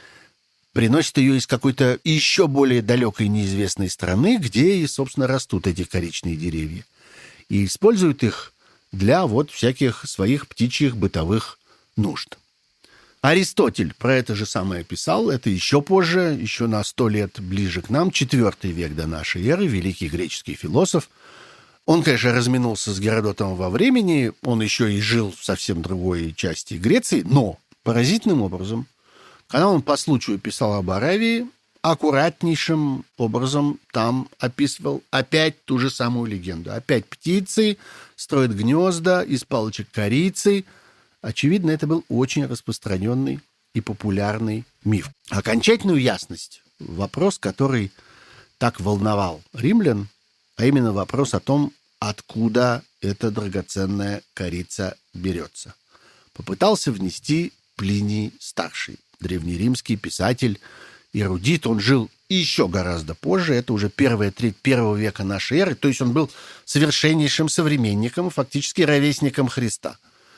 S1: приносят ее из какой-то еще более далекой неизвестной страны, где и, собственно, растут эти коричные деревья, и используют их для вот всяких своих птичьих бытовых нужд. Аристотель про это же самое писал, это еще позже, еще на сто лет ближе к нам, четвертый век до нашей эры, великий греческий философ. Он, конечно, разминулся с Геродотом во времени, он еще и жил в совсем другой части Греции, но поразительным образом, когда он по случаю писал об Аравии, аккуратнейшим образом там описывал опять ту же самую легенду. Опять птицы строят гнезда из палочек корицы. Очевидно, это был очень распространенный и популярный миф. Окончательную ясность, вопрос, который так волновал римлян, а именно вопрос о том, откуда эта драгоценная корица берется, попытался внести Плиний Старший, древнеримский писатель, эрудит. Он жил еще гораздо позже, это уже первая треть первого века нашей эры, то есть он был совершеннейшим современником, фактически ровесником Христа.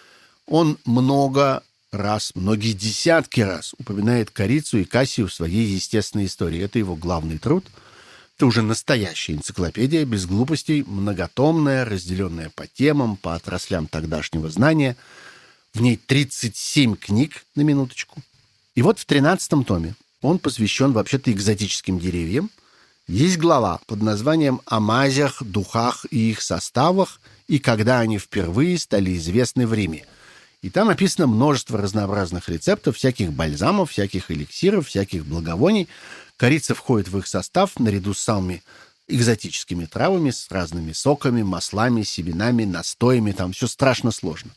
S1: Он много раз, многие десятки раз упоминает корицу и Кассию в своей естественной истории. Это его главный труд. Это уже настоящая энциклопедия, без глупостей, многотомная, разделенная по темам, по отраслям тогдашнего знания. В ней тридцать семь книг, на минуточку. И вот в тринадцатом томе он посвящен вообще-то экзотическим деревьям. Есть глава под названием «О мазях, духах и их составах, и когда они впервые стали известны в Риме». И там описано множество разнообразных рецептов, всяких бальзамов, всяких эликсиров, всяких благовоний. Корица входит в их состав наряду с самыми экзотическими травами, с разными соками, маслами, семенами, настоями. Там все страшно сложно.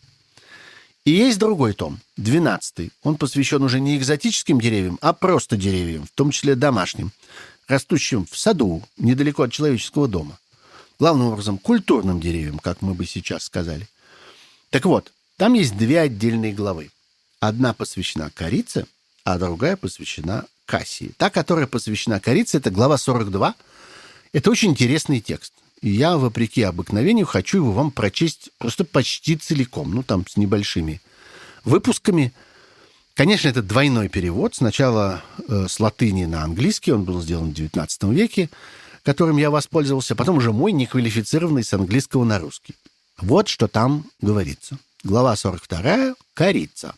S1: И есть другой том, двенадцатый. Он посвящен уже не экзотическим деревьям, а просто деревьям, в том числе домашним, растущим в саду, недалеко от человеческого дома. Главным образом, культурным деревьям, как мы бы сейчас сказали. Так вот, там есть две отдельные главы. Одна посвящена корице, а другая посвящена Кассии. Та, которая посвящена корице, это глава сорок два. Это очень интересный текст. И я, вопреки обыкновению, хочу его вам прочесть просто почти целиком, ну, там, с небольшими выпусками. Конечно, это двойной перевод. Сначала э, с латыни на английский, он был сделан в девятнадцатом веке, которым я воспользовался, потом уже мой, неквалифицированный, с английского на русский. Вот что там говорится. Глава сорок два. Корица.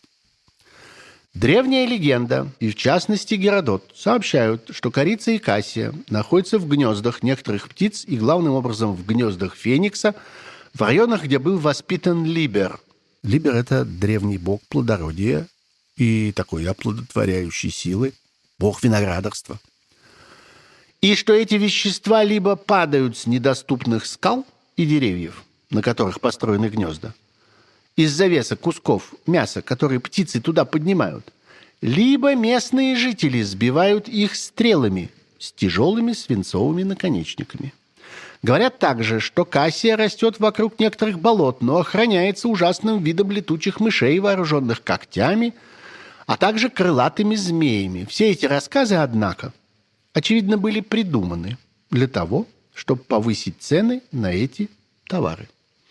S1: Древняя легенда, и в частности Геродот, сообщают, что корица и Кассия находятся в гнездах некоторых птиц и главным образом в гнездах Феникса, в районах, где был воспитан Либер. Либер – это древний бог плодородия и такой оплодотворяющей силы, бог виноградарства. И что эти вещества либо падают с недоступных скал и деревьев, на которых построены гнезда, из завеса кусков мяса, которые птицы туда поднимают, либо местные жители сбивают их стрелами с тяжелыми свинцовыми наконечниками. Говорят также, что Кассия растет вокруг некоторых болот, но охраняется ужасным видом летучих мышей, вооруженных когтями, а также крылатыми змеями. Все эти рассказы, однако, очевидно, были придуманы для того, чтобы повысить цены на эти товары.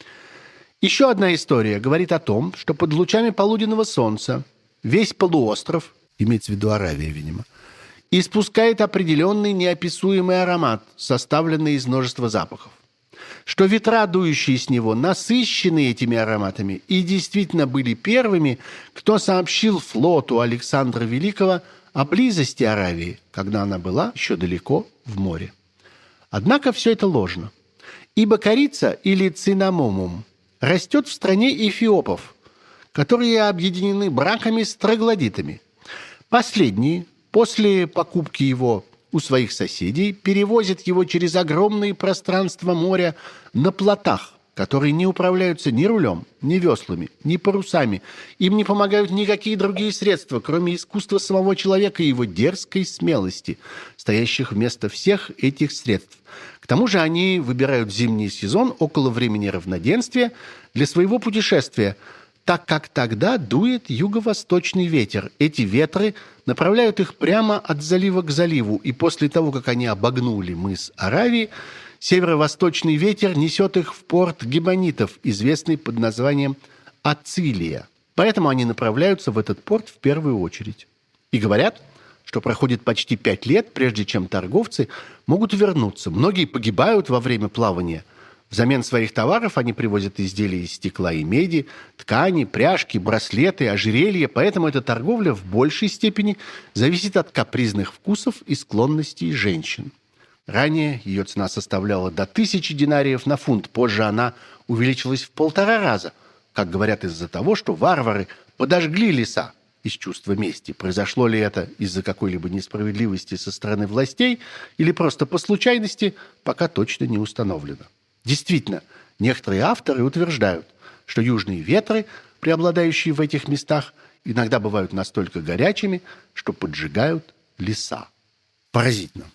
S1: Еще одна история говорит о том, что под лучами полуденного солнца весь полуостров, имеется в виду Аравия, видимо, испускает определенный неописуемый аромат, составленный из множества запахов. Что ветра, дующие с него, насыщены этими ароматами и действительно были первыми, кто сообщил флоту Александра Великого о близости Аравии, когда она была еще далеко в море. Однако все это ложно, ибо корица или цинамомум растет в стране эфиопов, которые объединены браками с троглодитами. Последние, после покупки его у своих соседей, перевозят его через огромные пространства моря на плотах, которые не управляются ни рулем, ни веслами, ни парусами. Им не помогают никакие другие средства, кроме искусства самого человека и его дерзкой смелости, стоящих вместо всех этих средств. К тому же они выбирают зимний сезон около времени равноденствия для своего путешествия, так как тогда дует юго-восточный ветер. Эти ветры направляют их прямо от залива к заливу, и после того, как они обогнули мыс Аравии, северо-восточный ветер несет их в порт гибонитов, известный под названием Ацилия. Поэтому они направляются в этот порт в первую очередь. И говорят, что проходит почти пять лет, прежде чем торговцы могут вернуться. Многие погибают во время плавания. Взамен своих товаров они привозят изделия из стекла и меди, ткани, пряжки, браслеты, ожерелья. Поэтому эта торговля в большей степени зависит от капризных вкусов и склонностей женщин. Ранее ее цена составляла до тысячи динариев на фунт. Позже она увеличилась в полтора раза. Как говорят, из-за того, что варвары подожгли леса из чувства мести. Произошло ли это из-за какой-либо несправедливости со стороны властей или просто по случайности, пока точно не установлено. Действительно, некоторые авторы утверждают, что южные ветры, преобладающие в этих местах, иногда бывают настолько горячими, что поджигают леса. Поразительно.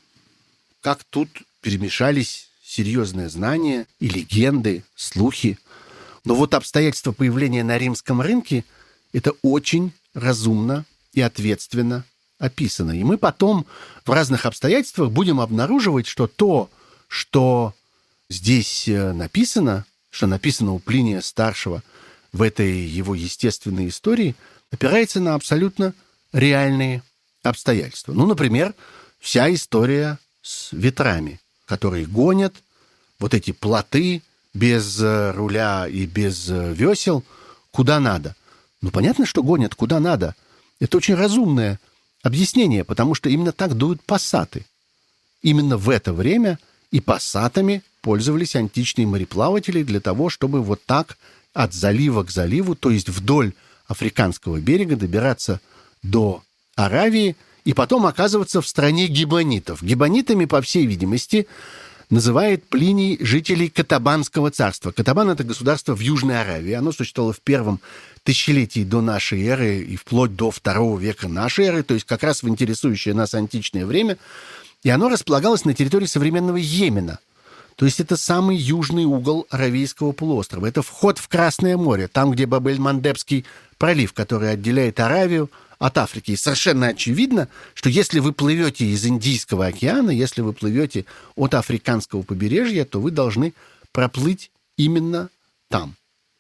S1: Как тут перемешались серьезные знания и легенды, слухи. Но вот обстоятельства появления на римском рынке – это очень разумно и ответственно описано. И мы потом в разных обстоятельствах будем обнаруживать, что то, что здесь написано, что написано у Плиния Старшего в этой его естественной истории, опирается на абсолютно реальные обстоятельства. Ну, например, вся история с ветрами, которые гонят вот эти плоты без руля и без весел куда надо. Ну, понятно, что гонят куда надо. Это очень разумное объяснение, потому что именно так дуют пассаты. Именно в это время и пассатами пользовались античные мореплаватели для того, чтобы вот так от залива к заливу, то есть вдоль африканского берега, добираться до Аравии и потом оказываться в стране гибонитов. Гибонитами, по всей видимости, называет Плиний жителей Катабанского царства. Катабан – это государство в Южной Аравии. Оно существовало в первом тысячелетии до нашей эры и вплоть до второго века нашей эры, то есть как раз в интересующее нас античное время. И оно располагалось на территории современного Йемена. То есть это самый южный угол Аравийского полуострова. Это вход в Красное море, там, где Баб-эль-Мандебский пролив, который отделяет Аравию от Африки. И совершенно очевидно, что если вы плывете из Индийского океана, если вы плывете от африканского побережья, то вы должны проплыть именно там.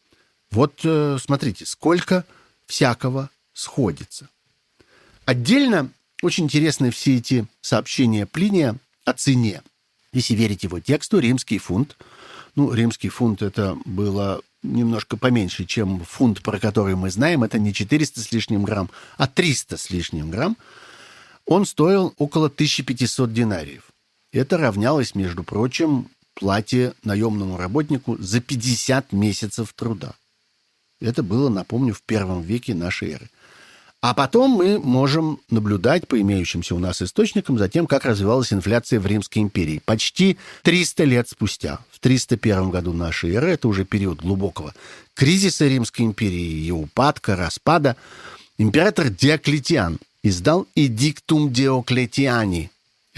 S1: Вот смотрите, сколько всякого сходится. Отдельно очень интересны все эти сообщения Плиния о цене. Если верить его тексту, римский фунт, ну, римский фунт это было немножко поменьше, чем фунт, про который мы знаем, это не четыреста с лишним грамм, а триста с лишним грамм, он стоил около тысяча пятьсот динариев. Это равнялось, между прочим, плате наемному работнику за пятьдесят месяцев труда. Это было, напомню, в первом веке нашей эры. А потом мы можем наблюдать по имеющимся у нас источникам за тем, как развивалась инфляция в Римской империи. Почти триста лет спустя, в триста первом году нашей эры, это уже период глубокого кризиса Римской империи, ее упадка, распада, император Диоклетиан издал «Эдиктум Диоклетиани».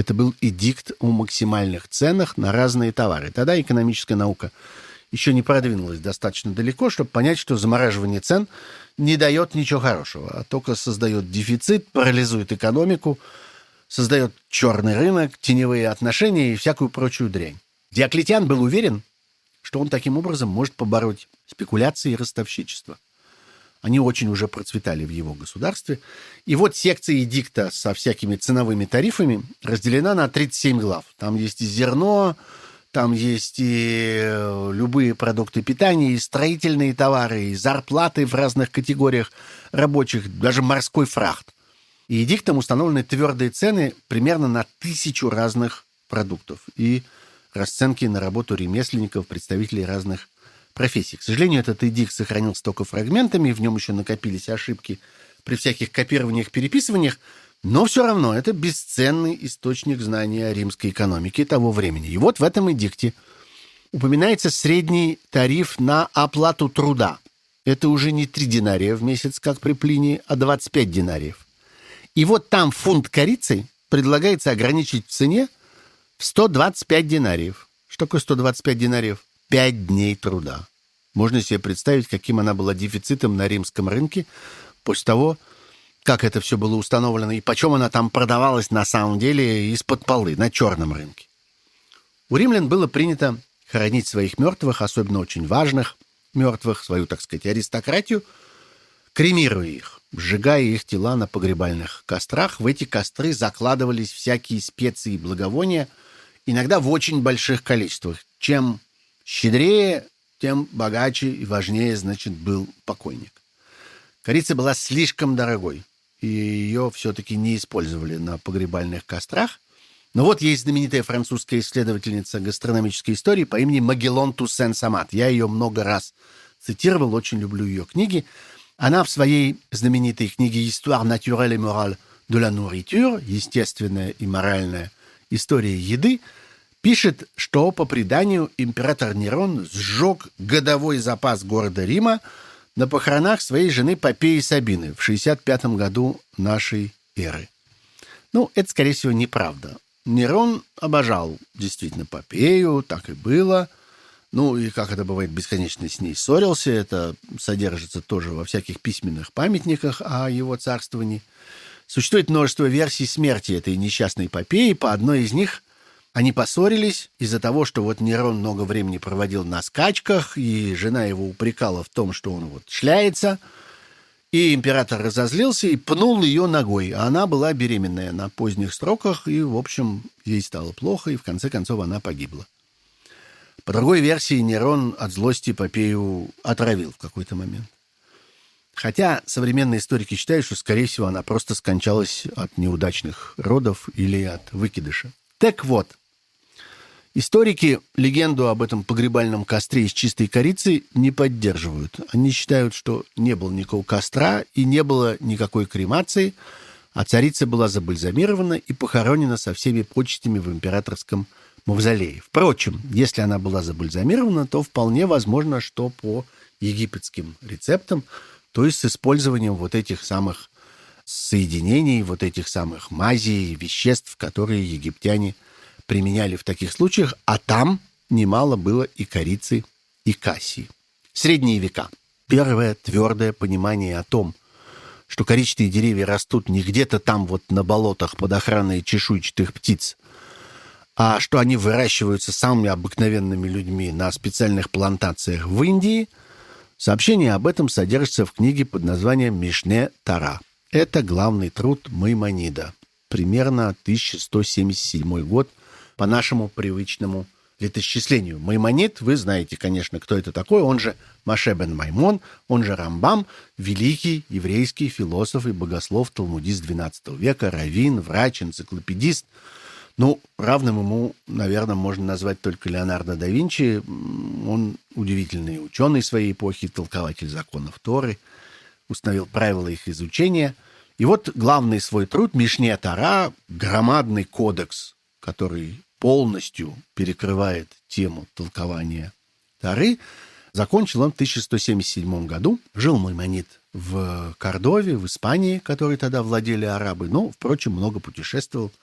S1: Это был эдикт о максимальных ценах на разные товары. Тогда экономическая наука еще не продвинулась достаточно далеко, чтобы понять, что замораживание цен не дает ничего хорошего, а только создает дефицит, парализует экономику, создает черный рынок, теневые отношения и всякую прочую дрянь. Диоклетиан был уверен, что он таким образом может побороть спекуляции и ростовщичество. Они очень уже процветали в его государстве. И вот секция эдикта со всякими ценовыми тарифами разделена на тридцать семь глав. Там есть и зерно, там есть и любые продукты питания, и строительные товары, и зарплаты в разных категориях рабочих, даже морской фрахт. И эдиктом установлены твердые цены примерно на тысячу разных продуктов и расценки на работу ремесленников, представителей разных профессий. К сожалению, этот эдикт сохранился только фрагментами, в нем еще накопились ошибки при всяких копированиях, переписываниях, но все равно это бесценный источник знания о римской экономике того времени. И вот в этом эдикте упоминается средний тариф на оплату труда. Это уже не три динария в месяц, как при Плинии, а двадцать пять динариев. И вот там фунт корицы предлагается ограничить в цене в сто двадцать пять динариев. Что такое сто двадцать пять динариев? Пять дней труда. Можно себе представить, каким она была дефицитом на римском рынке после того, как это все было установлено и почем она там продавалась на самом деле из-под полы, на черном рынке. У римлян было принято хоронить своих мертвых, особенно очень важных мертвых, свою, так сказать, аристократию, кремируя их, сжигая их тела на погребальных кострах. В эти костры закладывались всякие специи и благовония, иногда в очень больших количествах. Чем щедрее, тем богаче и важнее, значит, был покойник. Корица была слишком дорогой, и ее все-таки не использовали на погребальных кострах. Но вот есть знаменитая французская исследовательница гастрономической истории по имени Магеллон Туссен Самат. Я ее много раз цитировал, очень люблю ее книги. Она в своей знаменитой книге «Histoire naturelle et morale de la nourriture» «Естественная и моральная история еды» пишет, что, по преданию, император Нерон сжег годовой запас города Рима на похоронах своей жены Попеи Сабины в шестьдесят пятом году нашей эры. Ну, это, скорее всего, неправда. Нерон обожал действительно Попею, так и было. Ну, и, как это бывает, бесконечно с ней ссорился. Это содержится тоже во всяких письменных памятниках о его царствовании. Существует множество версий смерти этой несчастной Попеи. По одной из них они поссорились из-за того, что вот Нерон много времени проводил на скачках, и жена его упрекала в том, что он вот шляется. И император разозлился и пнул ее ногой. А она была беременная на поздних сроках, и, в общем, ей стало плохо, и в конце концов она погибла. По другой версии, Нерон от злости Попею отравил в какой-то момент. Хотя современные историки считают, что, скорее всего, она просто скончалась от неудачных родов или от выкидыша. Так вот, историки легенду об этом погребальном костре из чистой корицы не поддерживают. Они считают, что не было никакого костра и не было никакой кремации, а царица была забальзамирована и похоронена со всеми почестями в императорском мавзолее. Впрочем, если она была забальзамирована, то вполне возможно, что по египетским рецептам, то есть с использованием вот этих самых соединений, вот этих самых мазей, веществ, которые египтяне применяли в таких случаях, а там немало было и корицы, и кассии. Средние века. Первое твердое понимание о том, что коричневые деревья растут не где-то там вот на болотах под охраной чешуйчатых птиц, а что они выращиваются самыми обыкновенными людьми на специальных плантациях в Индии, сообщение об этом содержится в книге под названием «Мишне Тора». Это главный труд Маймонида, примерно тысяча сто семьдесят седьмой год по нашему привычному летосчислению. Маймонид, вы знаете, конечно, кто это такой, он же Моше бен Маймон, он же Рамбам, великий еврейский философ и богослов, талмудист двенадцатого века, раввин, врач, энциклопедист. Ну, равным ему, наверное, можно назвать только Леонардо да Винчи. Он удивительный ученый своей эпохи, толкователь законов Торы, установил правила их изучения. И вот главный свой труд «Мишне Тора», громадный кодекс, который полностью перекрывает тему толкования Торы, закончил он в тысяча сто семьдесят седьмом году. Жил Маймонид в Кордове, в Испании, которой тогда владели арабы, но, впрочем, много путешествовал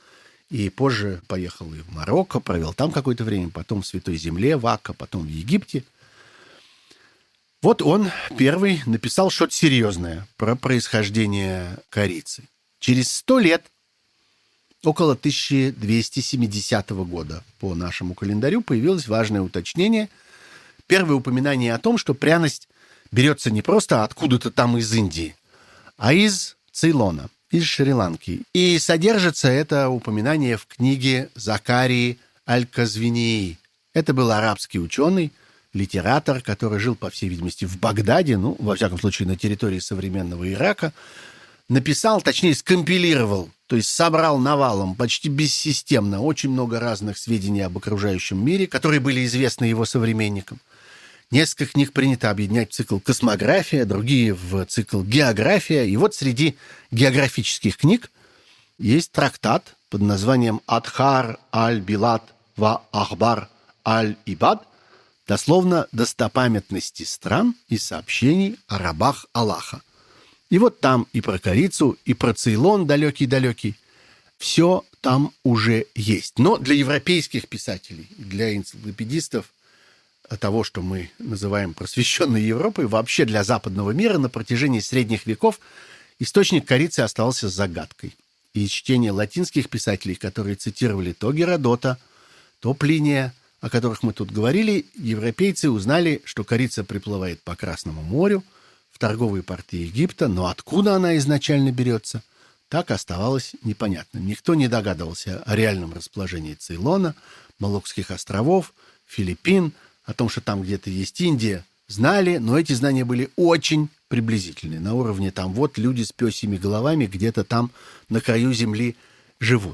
S1: И позже поехал и в Марокко, провел там какое-то время, потом в Святой Земле, в Акко, потом в Египте. Вот он первый написал что-то серьезное про происхождение корицы. Через сто лет, около тысяча двести семидесятого года по нашему календарю, появилось важное уточнение. Первое упоминание о том, что пряность берется не просто откуда-то там из Индии, а из Цейлона, из Шри-Ланки. И содержится это упоминание в книге Закарии Аль-Казвинии. Это был арабский ученый, литератор, который жил, по всей видимости, в Багдаде, ну, во всяком случае, на территории современного Ирака. Написал, точнее, скомпилировал, то есть собрал навалом, почти бессистемно, очень много разных сведений об окружающем мире, которые были известны его современникам. Несколько книг принято объединять в цикл «Космография», другие в цикл «География». И вот среди географических книг есть трактат под названием «Адхар аль-Билад ва Ахбар аль-Ибад», дословно «Достопамятности стран и сообщений о рабах Аллаха». И вот там и про корицу, и про Цейлон далекий-далекий. Все там уже есть. Но для европейских писателей, для энциклопедистов того, что мы называем просвещенной Европой, вообще для западного мира на протяжении средних веков источник корицы оставался загадкой. И из чтения латинских писателей, которые цитировали то Геродота, то Плиния, о которых мы тут говорили, европейцы узнали, что корица приплывает по Красному морю, в торговые порты Египта, но откуда она изначально берется, так оставалось непонятным. Никто не догадывался о реальном расположении Цейлона, Малукских островов, Филиппин, о том, что там где-то есть Индия, знали, но эти знания были очень приблизительные, на уровне там вот люди с пёсьими головами где-то там на краю земли живут.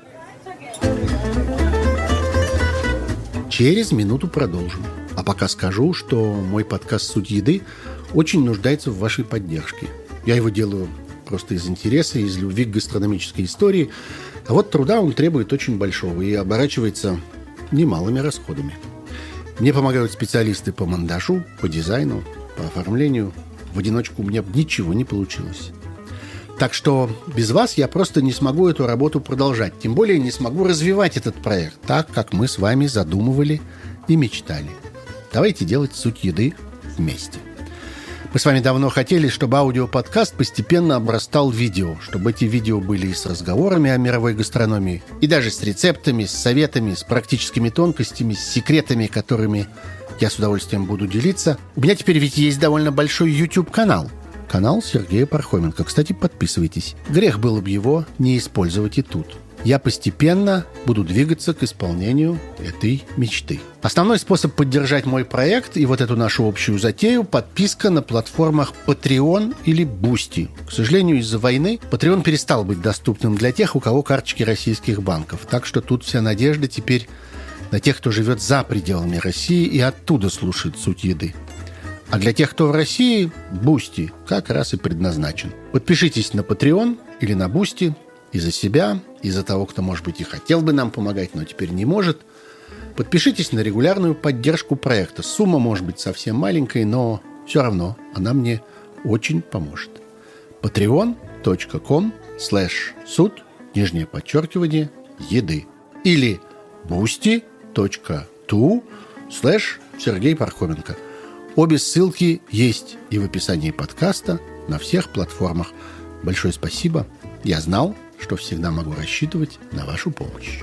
S1: Через минуту продолжим. А пока скажу, что мой подкаст «Суть еды» очень нуждается в вашей поддержке. Я его делаю просто из интереса, из любви к гастрономической истории. А вот труда он требует очень большого и оборачивается немалыми расходами. Мне помогают специалисты по монтажу, по дизайну, по оформлению. В одиночку у меня ничего не получилось. Так что без вас я просто не смогу эту работу продолжать. Тем более не смогу развивать этот проект так, как мы с вами задумывали и мечтали. Давайте делать «Суть еды» вместе. Мы с вами давно хотели, чтобы аудиоподкаст постепенно обрастал видео, чтобы эти видео были и с разговорами о мировой гастрономии, и даже с рецептами, с советами, с практическими тонкостями, с секретами, которыми я с удовольствием буду делиться. У меня теперь ведь есть довольно большой YouTube-канал. Канал Сергея Пархоменко. Кстати, подписывайтесь. Грех было бы его не использовать и тут. Я постепенно буду двигаться к исполнению этой мечты. Основной способ поддержать мой проект и вот эту нашу общую затею – подписка на платформах Patreon или Boosty. К сожалению, из-за войны Patreon перестал быть доступным для тех, у кого карточки российских банков. Так что тут вся надежда теперь на тех, кто живет за пределами России и оттуда слушает «Суть еды». А для тех, кто в России, Boosty как раз и предназначен. Подпишитесь на Patreon или на Boosty и за себя, и за того, кто, может быть, и хотел бы нам помогать, но теперь не может. Подпишитесь на регулярную поддержку проекта. Сумма может быть совсем маленькой, но все равно она мне очень поможет. patreon.com слэш суд, нижнее подчеркивание, еды. Или boosty.tu слэш Сергей Пархоменко. Обе ссылки есть и в описании подкаста на всех платформах. Большое спасибо. Я знал, что всегда могу рассчитывать на вашу помощь.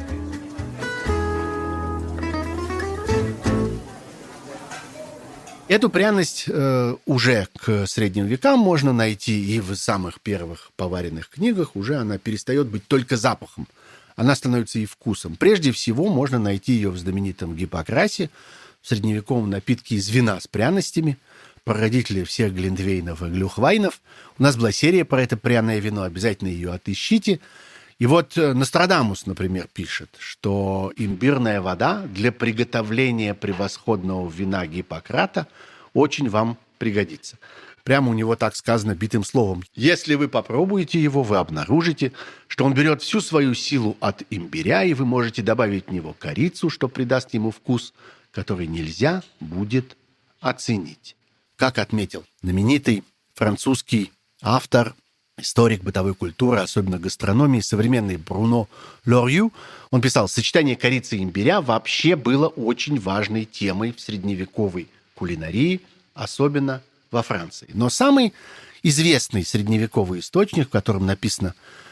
S1: Эту пряность э, уже к средним векам можно найти и в самых первых поваренных книгах. Уже она перестает быть только запахом. Она становится и вкусом. Прежде всего можно найти ее в знаменитом Гиппократе, в средневековом напитке из вина с пряностями, прародители всех глинтвейнов и глюхвайнов. У нас была серия про это пряное вино, обязательно ее отыщите. И вот Нострадамус, например, пишет, что имбирная вода для приготовления превосходного вина Гиппократа очень вам пригодится. Прямо у него так сказано битым словом. Если вы попробуете его, вы обнаружите, что он берет всю свою силу от имбиря, и вы можете добавить в него корицу, что придаст ему вкус, который нельзя будет оценить. Как отметил знаменитый французский автор историк бытовой культуры, особенно гастрономии, современный Бруно Лорью, он писал: сочетание корицы и имбиря вообще было очень важной темой в средневековой кулинарии, особенно во Франции. Но самый известный средневековый источник, в котором написано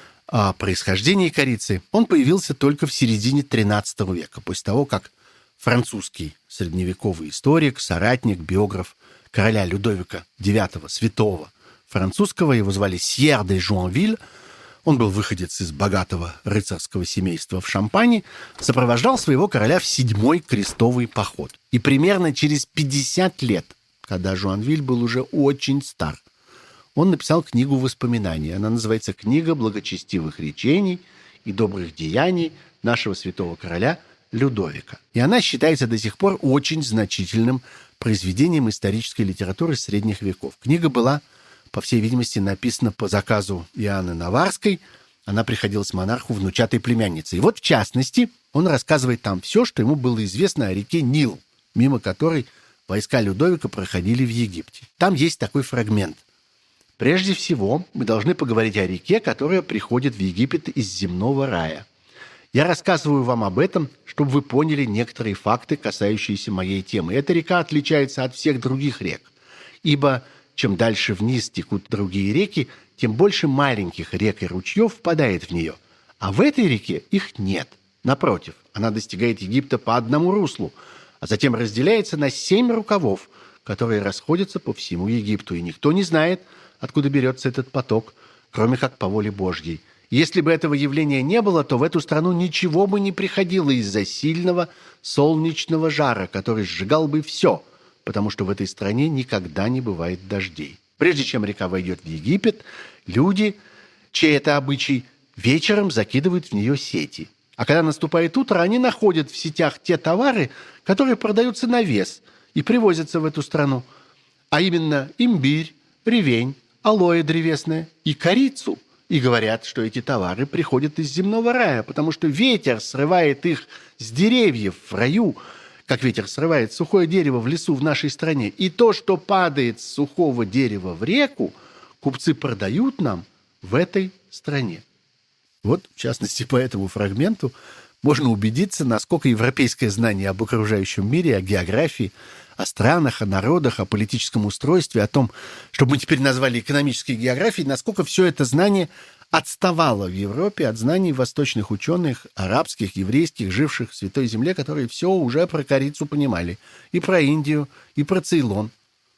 S1: о происхождении корицы, он появился только в середине тринадцатого века, после того, как французский средневековый историк, соратник, биограф короля Людовика девятого, святого французского, его звали Сьер де Жуанвиль, он был выходец из богатого рыцарского семейства в Шампани, сопровождал своего короля в седьмой крестовый поход. И примерно через пятьдесят лет, когда Жуанвиль был уже очень стар, он написал книгу воспоминаний. Она называется «Книга благочестивых речений и добрых деяний нашего святого короля Людовика». И она считается до сих пор очень значительным произведением исторической литературы средних веков. Книга была, по всей видимости, написана по заказу Иоанны Наварской. Она приходилась монарху внучатой племянницей. И вот, в частности, он рассказывает там все, что ему было известно о реке Нил, мимо которой войска Людовика проходили в Египте. Там есть такой фрагмент. Прежде всего, мы должны поговорить о реке, которая приходит в Египет из земного рая. Я рассказываю вам об этом, чтобы вы поняли некоторые факты, касающиеся моей темы. Эта река отличается от всех других рек, ибо чем дальше вниз текут другие реки, тем больше маленьких рек и ручьев впадает в нее. А в этой реке их нет. Напротив, она достигает Египта по одному руслу, а затем разделяется на семь рукавов, которые расходятся по всему Египту, и никто не знает, откуда берется этот поток, кроме как по воле Божьей. Если бы этого явления не было, то в эту страну ничего бы не приходило из-за сильного солнечного жара, который сжигал бы все, потому что в этой стране никогда не бывает дождей. Прежде чем река войдет в Египет, люди, чей это обычай, вечером закидывают в нее сети. А когда наступает утро, они находят в сетях те товары, которые продаются на вес и привозятся в эту страну, а именно имбирь, ревень, алоэ древесное и корицу. И говорят, что эти товары приходят из земного рая, потому что ветер срывает их с деревьев в раю, как ветер срывает сухое дерево в лесу в нашей стране. И то, что падает с сухого дерева в реку, купцы продают нам в этой стране. Вот, в частности, по этому фрагменту можно убедиться, насколько европейское знание об окружающем мире, о географии, о странах, о народах, о политическом устройстве, о том, что мы теперь назвали экономической географией, насколько все это знание отставало в Европе от знаний восточных ученых, арабских, еврейских, живших в Святой Земле, которые все уже про корицу понимали, и про Индию, и про Цейлон.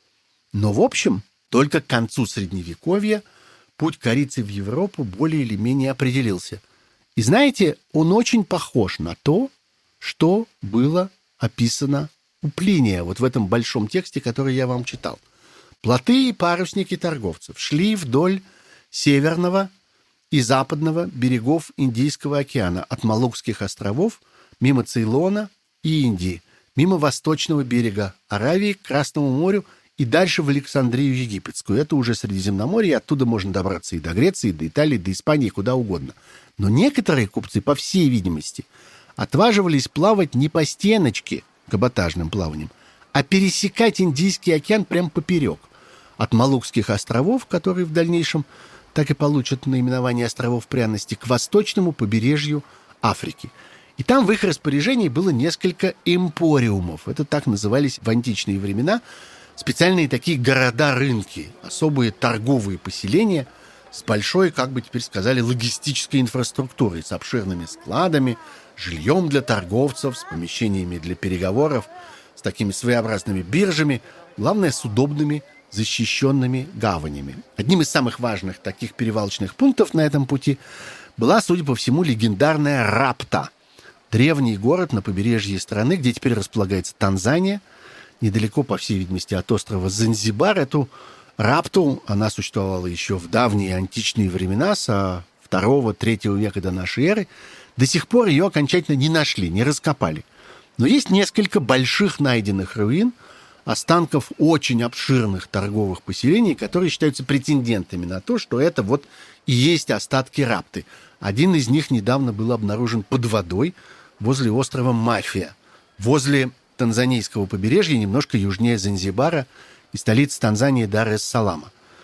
S1: Но, в общем, только к концу Средневековья путь корицы в Европу более или менее определился. И знаете, он очень похож на то, что было описано у Плиния, вот в этом большом тексте, который я вам читал. Плоты и парусники торговцев шли вдоль северного и западного берегов Индийского океана, от Малукских островов, мимо Цейлона и Индии, мимо восточного берега Аравии к Красному морю и дальше в Александрию Египетскую. Это уже Средиземноморье, и оттуда можно добраться и до Греции, и до Италии, до Испании, куда угодно. Но некоторые купцы, по всей видимости, отваживались плавать не по стеночке, каботажным плаванием, а пересекать Индийский океан прямо поперек. От Малукских островов, которые в дальнейшем так и получат наименование островов пряности, к восточному побережью Африки. И там в их распоряжении было несколько эмпориумов. Это так назывались в античные времена специальные такие города-рынки, особые торговые поселения с большой, как бы теперь сказали, логистической инфраструктурой, с обширными складами, жильем для торговцев, с помещениями для переговоров, с такими своеобразными биржами, главное, с удобными защищенными гаванями. Одним из самых важных таких перевалочных пунктов на этом пути была, судя по всему, легендарная Рапта, древний город на побережье страны, где теперь располагается Танзания, недалеко, по всей видимости, от острова Занзибар. Эту Рапту, она существовала еще в давние античные времена, со второго-третьего века до нашей эры. До сих пор ее окончательно не нашли, не раскопали. Но есть несколько больших найденных руин, останков очень обширных торговых поселений, которые считаются претендентами на то, что это вот и есть остатки Рапты. Один из них недавно был обнаружен под водой возле острова Мафия, возле танзанийского побережья, немножко южнее Занзибара и столицы Танзании Дар-эс-Салама.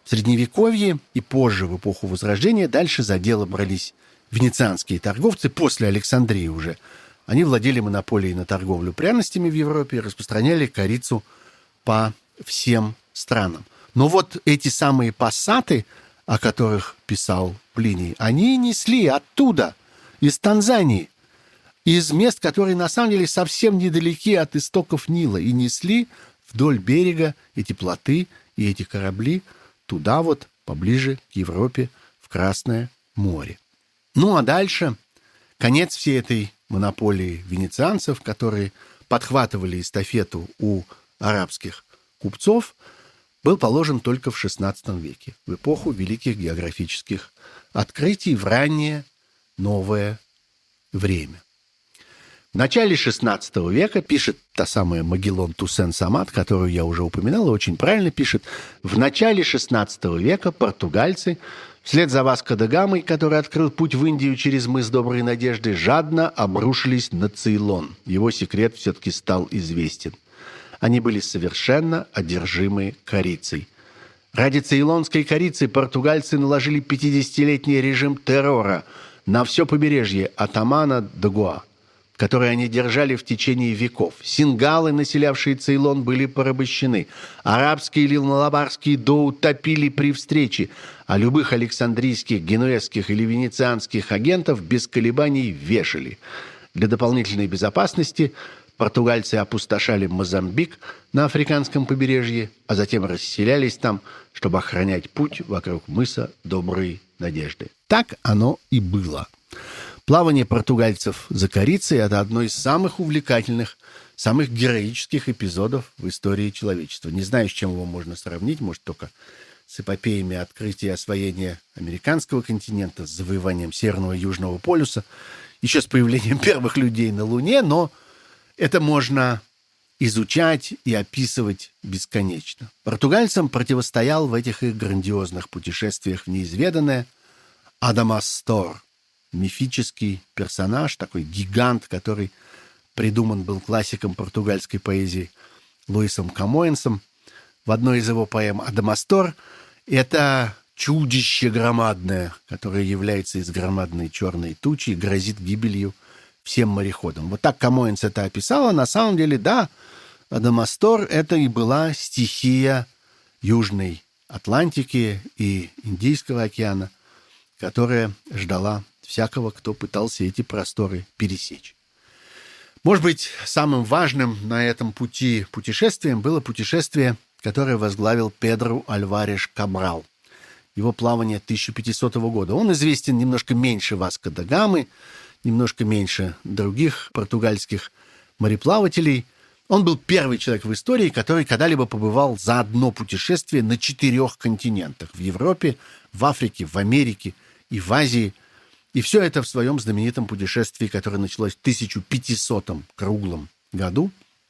S1: В Средневековье и позже, в эпоху Возрождения, дальше за дело брались венецианские торговцы, после Александрии уже. Они владели монополией на торговлю пряностями в Европе и распространяли корицу по всем странам. Но вот эти самые пассаты, о которых писал Плиний, они несли оттуда, из Танзании, из мест, которые на самом деле совсем недалеки от истоков Нила, и несли вдоль берега эти плоты и эти корабли туда вот, поближе к Европе, в Красное море. Ну а дальше конец всей этой монополии венецианцев, которые подхватывали эстафету у арабских купцов, был положен только в шестнадцатом веке, в эпоху великих географических открытий, в раннее новое время. В начале шестнадцатого века, пишет та самая Магеллон Туссен Самат, которую я уже упоминал, и очень правильно пишет, в начале шестнадцатого века португальцы, вслед за Васко да Гамой, который открыл путь в Индию через мыс Доброй Надежды, жадно обрушились на Цейлон. Его секрет все-таки стал известен. Они были совершенно одержимы корицей. Ради цейлонской корицы португальцы наложили пятидесятилетний режим террора на все побережье от Омана до Гоа, которые они держали в течение веков. Сингалы, населявшие Цейлон, были порабощены. Арабские или малабарские доу топили при встрече, а любых александрийских, генуэзских или венецианских агентов без колебаний вешали. Для дополнительной безопасности португальцы опустошали Мозамбик на африканском побережье, а затем расселялись там, чтобы охранять путь вокруг мыса Доброй Надежды. Так оно и было. Плавание португальцев за корицей – это одно из самых увлекательных, самых героических эпизодов в истории человечества. Не знаю, с чем его можно сравнить, может, только с эпопеями открытия и освоения американского континента, с завоеванием Северного и Южного полюса, еще с появлением первых людей на Луне, но это можно изучать и описывать бесконечно. Португальцам противостоял в этих их грандиозных путешествиях в неизведанное Адамастор, мифический персонаж, такой гигант, который придуман был классиком португальской поэзии Луисом Камоэнсом. В одной из его поэм «Адамастор» это чудище громадное, которое является из громадной черной тучи и грозит гибелью всем мореходам. Вот так Камоэнс это описал, а на самом деле, да, Адамастор — это и была стихия Южной Атлантики и Индийского океана, которая ждала всякого, кто пытался эти просторы пересечь. Может быть, самым важным на этом пути путешествием было путешествие, которое возглавил Педро Альвареш Кабрал. Его плавание тысяча пятисотого года. Он известен немножко меньше Васко да Гамы, немножко меньше других португальских мореплавателей. Он был первый человек в истории, который когда-либо побывал за одно путешествие на четырех континентах. В Европе, в Африке, в Америке и в Азии. И все это в своем знаменитом путешествии, которое началось в тысяча пятисотом круглом году.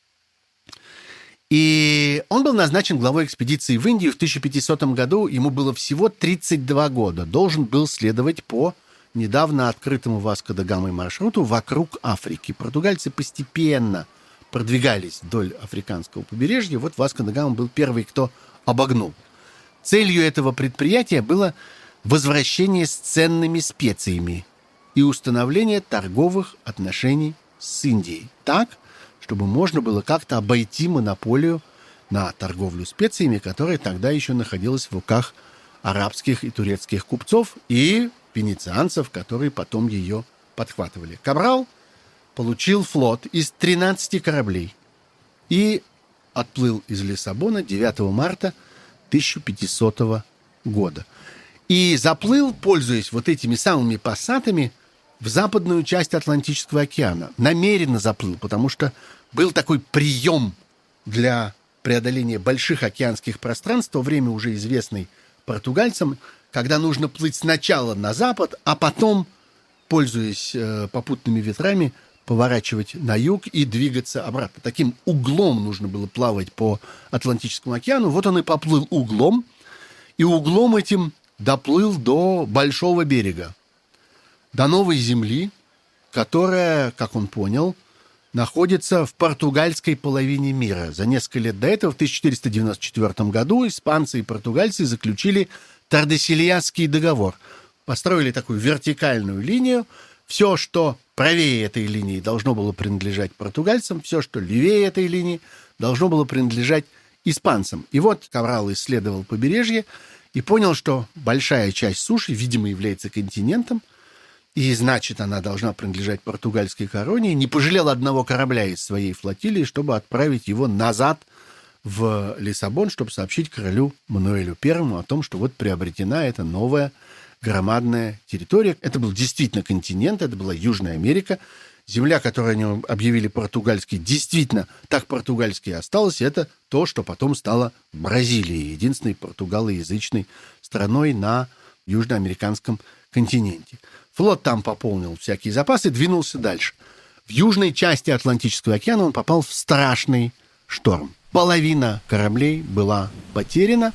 S1: И он был назначен главой экспедиции в Индию в тысяча пятисотом году. Ему было всего тридцать два года. Должен был следовать по недавно открытому Васко да Гамой маршруту вокруг Африки. Португальцы постепенно продвигались вдоль африканского побережья. Вот Васко да Гама был первый, кто обогнул. Целью этого предприятия было возвращение с ценными специями и установление торговых отношений с Индией. Так, чтобы можно было как-то обойти монополию на торговлю специями, которая тогда еще находилась в руках арабских и турецких купцов и венецианцев, которые потом ее подхватывали. Кабрал получил флот из тринадцати кораблей и отплыл из Лиссабона девятого марта тысяча пятисотого года. И заплыл, пользуясь вот этими самыми пассатами, в западную часть Атлантического океана. Намеренно заплыл, потому что был такой прием для преодоления больших океанских пространств, в то время уже известный португальцам, когда нужно плыть сначала на запад, а потом, пользуясь э, попутными ветрами, поворачивать на юг и двигаться обратно. Таким углом нужно было плавать по Атлантическому океану. Вот он и поплыл углом, и углом этим доплыл до Большого берега, до новой земли, которая, как он понял, находится в португальской половине мира. За несколько лет до этого, в тысяча четыреста девяносто четвёртом году, испанцы и португальцы заключили Тардесильясский договор. Построили такую вертикальную линию. Все, что правее этой линии, должно было принадлежать португальцам, все, что левее этой линии, должно было принадлежать испанцам. И вот Кабрал исследовал побережье и понял, что большая часть суши, видимо, является континентом, и, значит, она должна принадлежать португальской короне, не пожалел одного корабля из своей флотилии, чтобы отправить его назад в Лиссабон, чтобы сообщить королю Мануэлю Первому о том, что вот приобретена эта новая громадная территория. Это был действительно континент, это была Южная Америка. Земля, которую они объявили португальской, действительно так португальской и осталась. И это то, что потом стало Бразилией, единственной португалоязычной страной на южноамериканском континенте. Флот там пополнил всякие запасы, двинулся дальше. В южной части Атлантического океана он попал в страшный шторм. Половина кораблей была потеряна,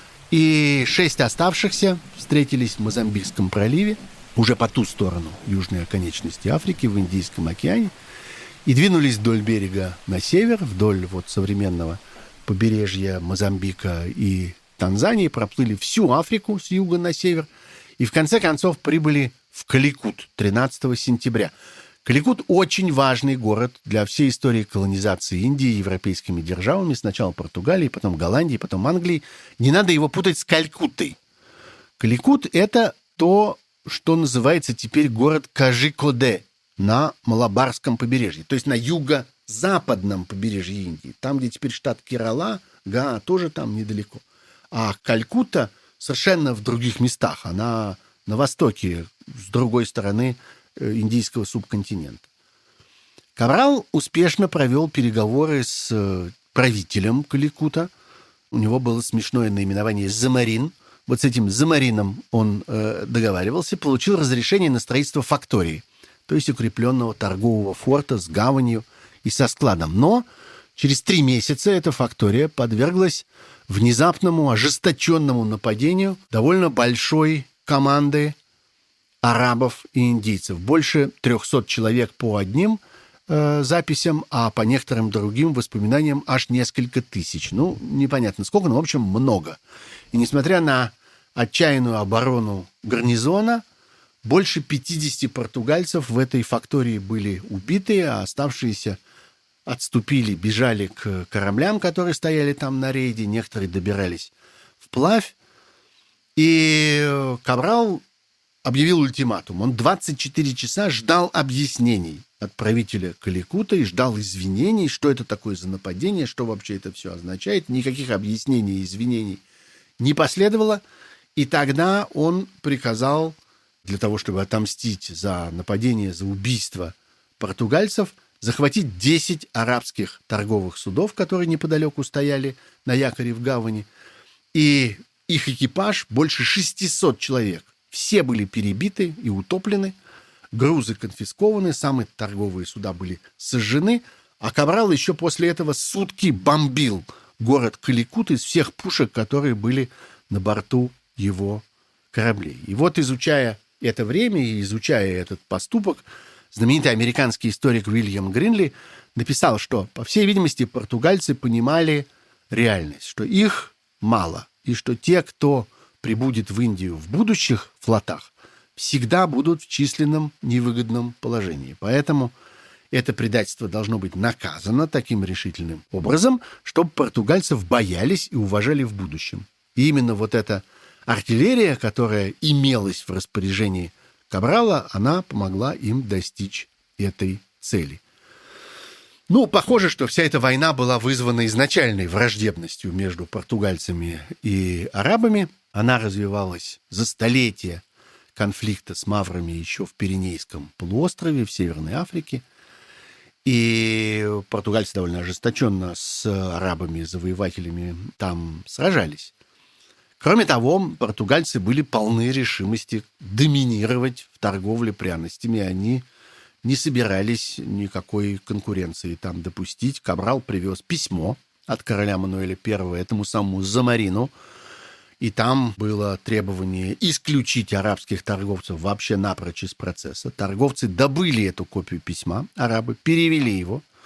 S1: и шесть оставшихся встретились в Мозамбикском проливе, уже по ту сторону южной оконечности Африки, в Индийском океане, и двинулись вдоль берега на север, вдоль вот современного побережья Мозамбика и Танзании, проплыли всю Африку с юга на север, и в конце концов прибыли в Каликут тринадцатого сентября. Каликут – очень важный город для всей истории колонизации Индии европейскими державами. Сначала Португалии, потом Голландии, потом Англии. Не надо его путать с Калькуттой. Каликут – это то, что называется теперь город Кажикоде на Малабарском побережье, то есть на юго-западном побережье Индии. Там, где теперь штат Керала, Гаа тоже там недалеко. А Калькутта совершенно в других местах. Она на востоке, с другой стороны индийского субконтинента. Кабрал успешно провел переговоры с правителем Каликута. У него было смешное наименование «Замарин». Вот с этим Замарином он э, договаривался, получил разрешение на строительство фактории, то есть укрепленного торгового форта с гаванью и со складом. Но через три месяца эта фактория подверглась внезапному ожесточенному нападению довольно большой команды арабов и индийцев. Больше трехсот человек по одним э, записям, а по некоторым другим воспоминаниям аж несколько тысяч. Ну, непонятно сколько, но, в общем, много. И несмотря на отчаянную оборону гарнизона, больше пятидесяти португальцев в этой фактории были убиты, а оставшиеся отступили, бежали к кораблям, которые стояли там на рейде. Некоторые добирались вплавь. И Кабрал объявил ультиматум. Он двадцать четыре часа ждал объяснений от правителя Каликута и ждал извинений, что это такое за нападение, что вообще это все означает. Никаких объяснений и извинений не последовало. И тогда он приказал, для того, чтобы отомстить за нападение, за убийство португальцев, захватить десять арабских торговых судов, которые неподалеку стояли на якоре в гавани, и их экипаж, больше шестисот человек. Все были перебиты и утоплены, грузы конфискованы, самые торговые суда были сожжены, а Кабрал еще после этого сутки бомбил город Каликут из всех пушек, которые были на борту его кораблей. И вот, изучая это время и изучая этот поступок, знаменитый американский историк Уильям Гринли написал, что, по всей видимости, португальцы понимали реальность, что их мало, и что те, кто прибудет в Индию в будущих флотах, всегда будут в численном невыгодном положении. Поэтому это предательство должно быть наказано таким решительным образом, чтобы португальцев боялись и уважали в будущем. И именно вот эта артиллерия, которая имелась в распоряжении Кабрала, она помогла им достичь этой цели. Ну, похоже, что вся эта война была вызвана изначальной враждебностью между португальцами и арабами. Она развивалась за столетия конфликта с маврами еще в Пиренейском полуострове, в Северной Африке. И португальцы довольно ожесточенно с арабами-завоевателями там сражались. Кроме того, португальцы были полны решимости доминировать в торговле пряностями. Они не собирались никакой конкуренции там допустить. Кабрал привез письмо от короля Мануэля Первого этому самому Замарину, и там было требование исключить арабских торговцев вообще напрочь из процесса. Торговцы добыли эту копию письма, арабы перевели его,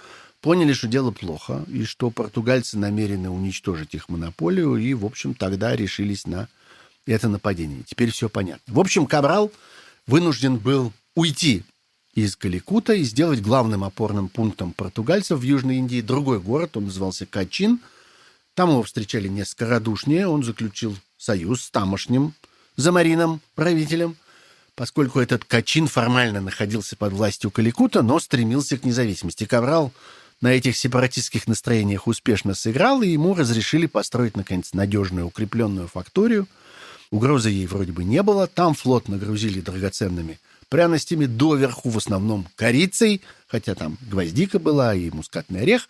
S1: поняли, что дело плохо, и что португальцы намерены уничтожить их монополию, и, в общем, тогда решились на это нападение. Теперь все понятно. В общем, Кабрал вынужден был уйти из Каликутта и сделать главным опорным пунктом португальцев в Южной Индии другой город, он назывался Качин. Там его встречали несколько радушнее, он заключил союз с тамошним замаринным правителем, поскольку этот Качин формально находился под властью Каликутта, но стремился к независимости. Кабрал на этих сепаратистских настроениях успешно сыграл, и ему разрешили построить, наконец, надежную укрепленную факторию. Угрозы ей вроде бы не было. Там флот нагрузили драгоценными пряностями, доверху в основном корицей, хотя там гвоздика была и мускатный орех.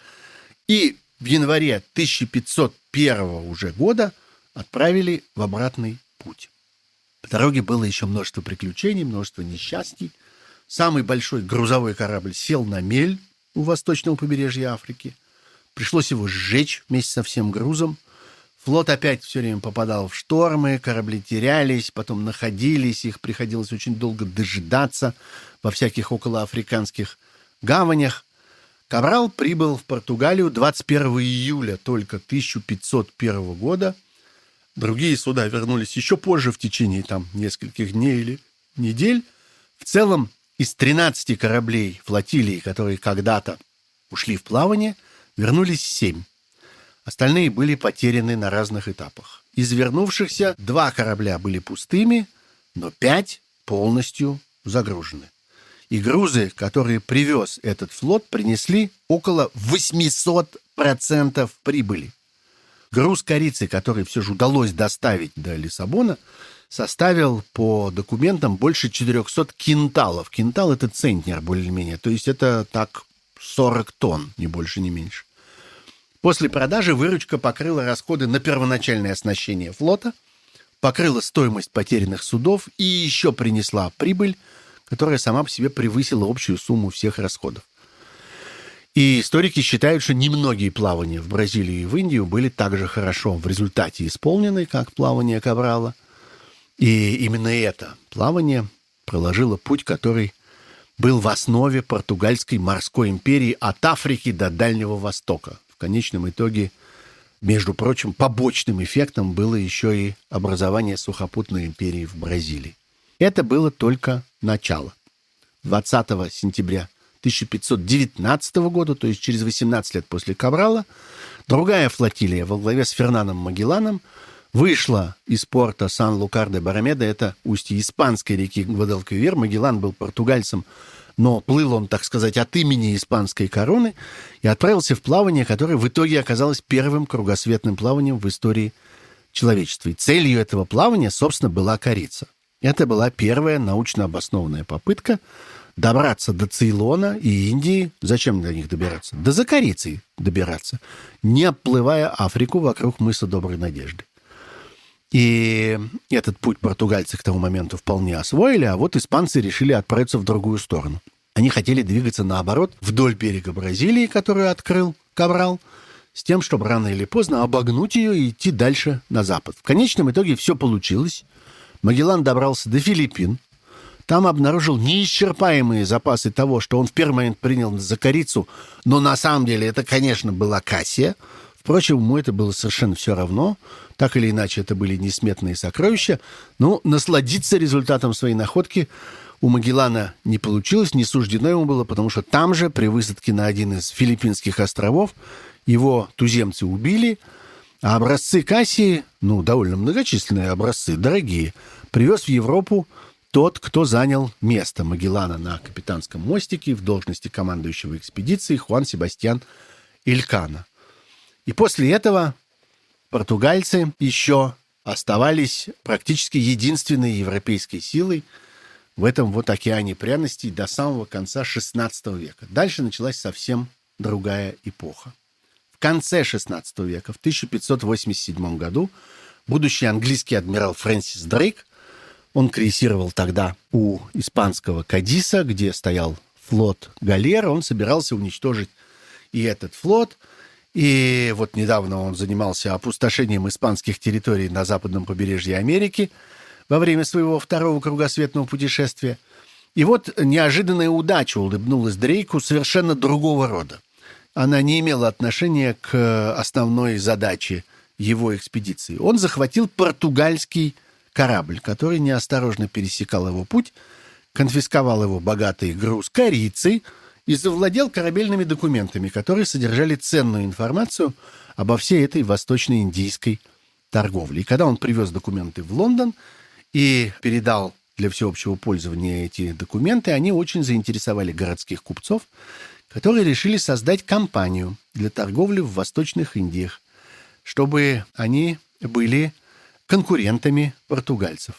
S1: И в январе тысяча пятьсот первого уже года отправили в обратный путь. По дороге было еще множество приключений, множество несчастий. Самый большой грузовой корабль сел на мель у восточного побережья Африки. Пришлось его сжечь вместе со всем грузом. Флот опять все время попадал в штормы, корабли терялись, потом находились, их приходилось очень долго дожидаться во всяких околоафриканских гаванях. Кабрал прибыл в Португалию двадцать первого июля только тысяча пятьсот первого года. Другие суда вернулись еще позже, в течение там нескольких дней или недель. В целом, из тринадцати кораблей флотилии, которые когда-то ушли в плавание, вернулись семь. Остальные были потеряны на разных этапах. Из вернувшихся два корабля были пустыми, но пять полностью загружены. И грузы, которые привез этот флот, принесли около восемьсот процентов прибыли. Груз корицы, который все же удалось доставить до Лиссабона, составил по документам больше четырехсот кинталов. Кинтал – это центнер более-менее, то есть это так сорок тонн, ни больше, ни меньше. После продажи выручка покрыла расходы на первоначальное оснащение флота, покрыла стоимость потерянных судов и еще принесла прибыль, которая сама по себе превысила общую сумму всех расходов. И историки считают, что немногие плавания в Бразилию и в Индию были так же хорошо в результате исполнены, как плавание Кабрала. И именно это плавание проложило путь, который был в основе португальской морской империи от Африки до Дальнего Востока. В конечном итоге, между прочим, побочным эффектом было еще и образование сухопутной империи в Бразилии. Это было только начало. двадцатого сентября тысяча пятьсот девятнадцатого года, то есть через восемнадцать лет после Кабрала, другая флотилия во главе с Фернаном Магелланом вышла из порта Сан-Лукар-де-Барамеда, это устье испанской реки Гвадалквивир. Магеллан был португальцем, но плыл он, так сказать, от имени испанской короны и отправился в плавание, которое в итоге оказалось первым кругосветным плаванием в истории человечества. И целью этого плавания, собственно, была корица. Это была первая научно обоснованная попытка добраться до Цейлона и Индии. Зачем до них добираться? Да за корицей добираться, не обплывая Африку вокруг мыса Доброй Надежды. И этот путь португальцы к тому моменту вполне освоили, а вот испанцы решили отправиться в другую сторону. Они хотели двигаться, наоборот, вдоль берега Бразилии, которую открыл Кабрал, с тем, чтобы рано или поздно обогнуть ее и идти дальше на запад. В конечном итоге все получилось. Магеллан добрался до Филиппин. Там обнаружил неисчерпаемые запасы того, что он в первый момент принял за корицу, но на самом деле это, конечно, была кассия. Впрочем, ему это было совершенно все равно. Так или иначе, это были несметные сокровища. Но насладиться результатом своей находки у Магеллана не получилось, не суждено ему было, потому что там же, при высадке на один из филиппинских островов, его туземцы убили, а образцы кассии, ну, довольно многочисленные образцы, дорогие, привез в Европу тот, кто занял место Магеллана на капитанском мостике в должности командующего экспедицией, Хуан Себастьян Элькана. И после этого португальцы еще оставались практически единственной европейской силой в этом вот океане пряностей до самого конца шестнадцатого века. Дальше началась совсем другая эпоха. В конце шестнадцатого века, в тысяча пятьсот восемьдесят седьмом году, будущий английский адмирал Фрэнсис Дрейк, он крейсировал тогда у испанского Кадиса, где стоял флот галер, он собирался уничтожить и этот флот. И вот недавно он занимался опустошением испанских территорий на западном побережье Америки во время своего второго кругосветного путешествия. И вот неожиданная удача улыбнулась Дрейку совершенно другого рода. она не имела отношения к основной задаче его экспедиции. Он захватил португальский корабль, который неосторожно пересекал его путь, конфисковал его богатый груз корицы и завладел корабельными документами, которые содержали ценную информацию обо всей этой восточно-индийской торговле. И когда он привез документы в Лондон и передал для всеобщего пользования эти документы, они очень заинтересовали городских купцов, которые решили создать компанию для торговли в Восточных Индиях, чтобы они были конкурентами португальцев.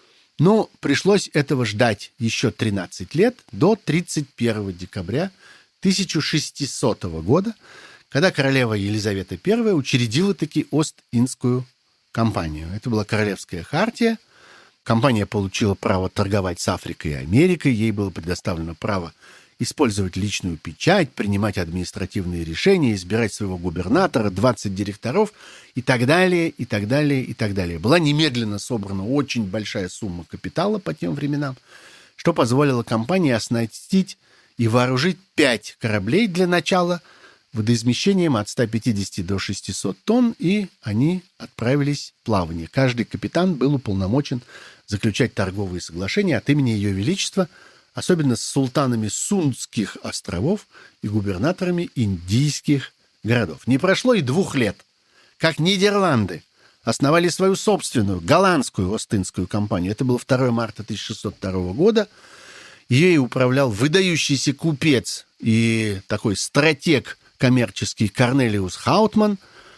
S1: Но пришлось этого ждать еще тринадцать лет, до тридцать первого декабря тысяча шестисотого года, когда королева Елизавета Первая учредила таки Ост-Индскую компанию. Это была королевская хартия. Компания получила право торговать с Африкой и Америкой. Ей было предоставлено право использовать личную печать, принимать административные решения, избирать своего губернатора, двадцать директоров и так далее, и так далее, и так далее. Была немедленно собрана очень большая сумма капитала по тем временам, что позволило компании оснастить и вооружить пять кораблей для начала водоизмещением от ста пятидесяти до шестисот тонн, и они отправились в плавание. Каждый капитан был уполномочен заключать торговые соглашения от имени Ее Величества, особенно с султанами Сундских островов и губернаторами индийских городов. Не прошло и двух лет, как Нидерланды основали свою собственную голландскую Ост-Индскую компанию. Это было второго марта тысяча шестьсот второго года. Ею управлял выдающийся купец и такой стратег коммерческий Корнелиус Хаутман.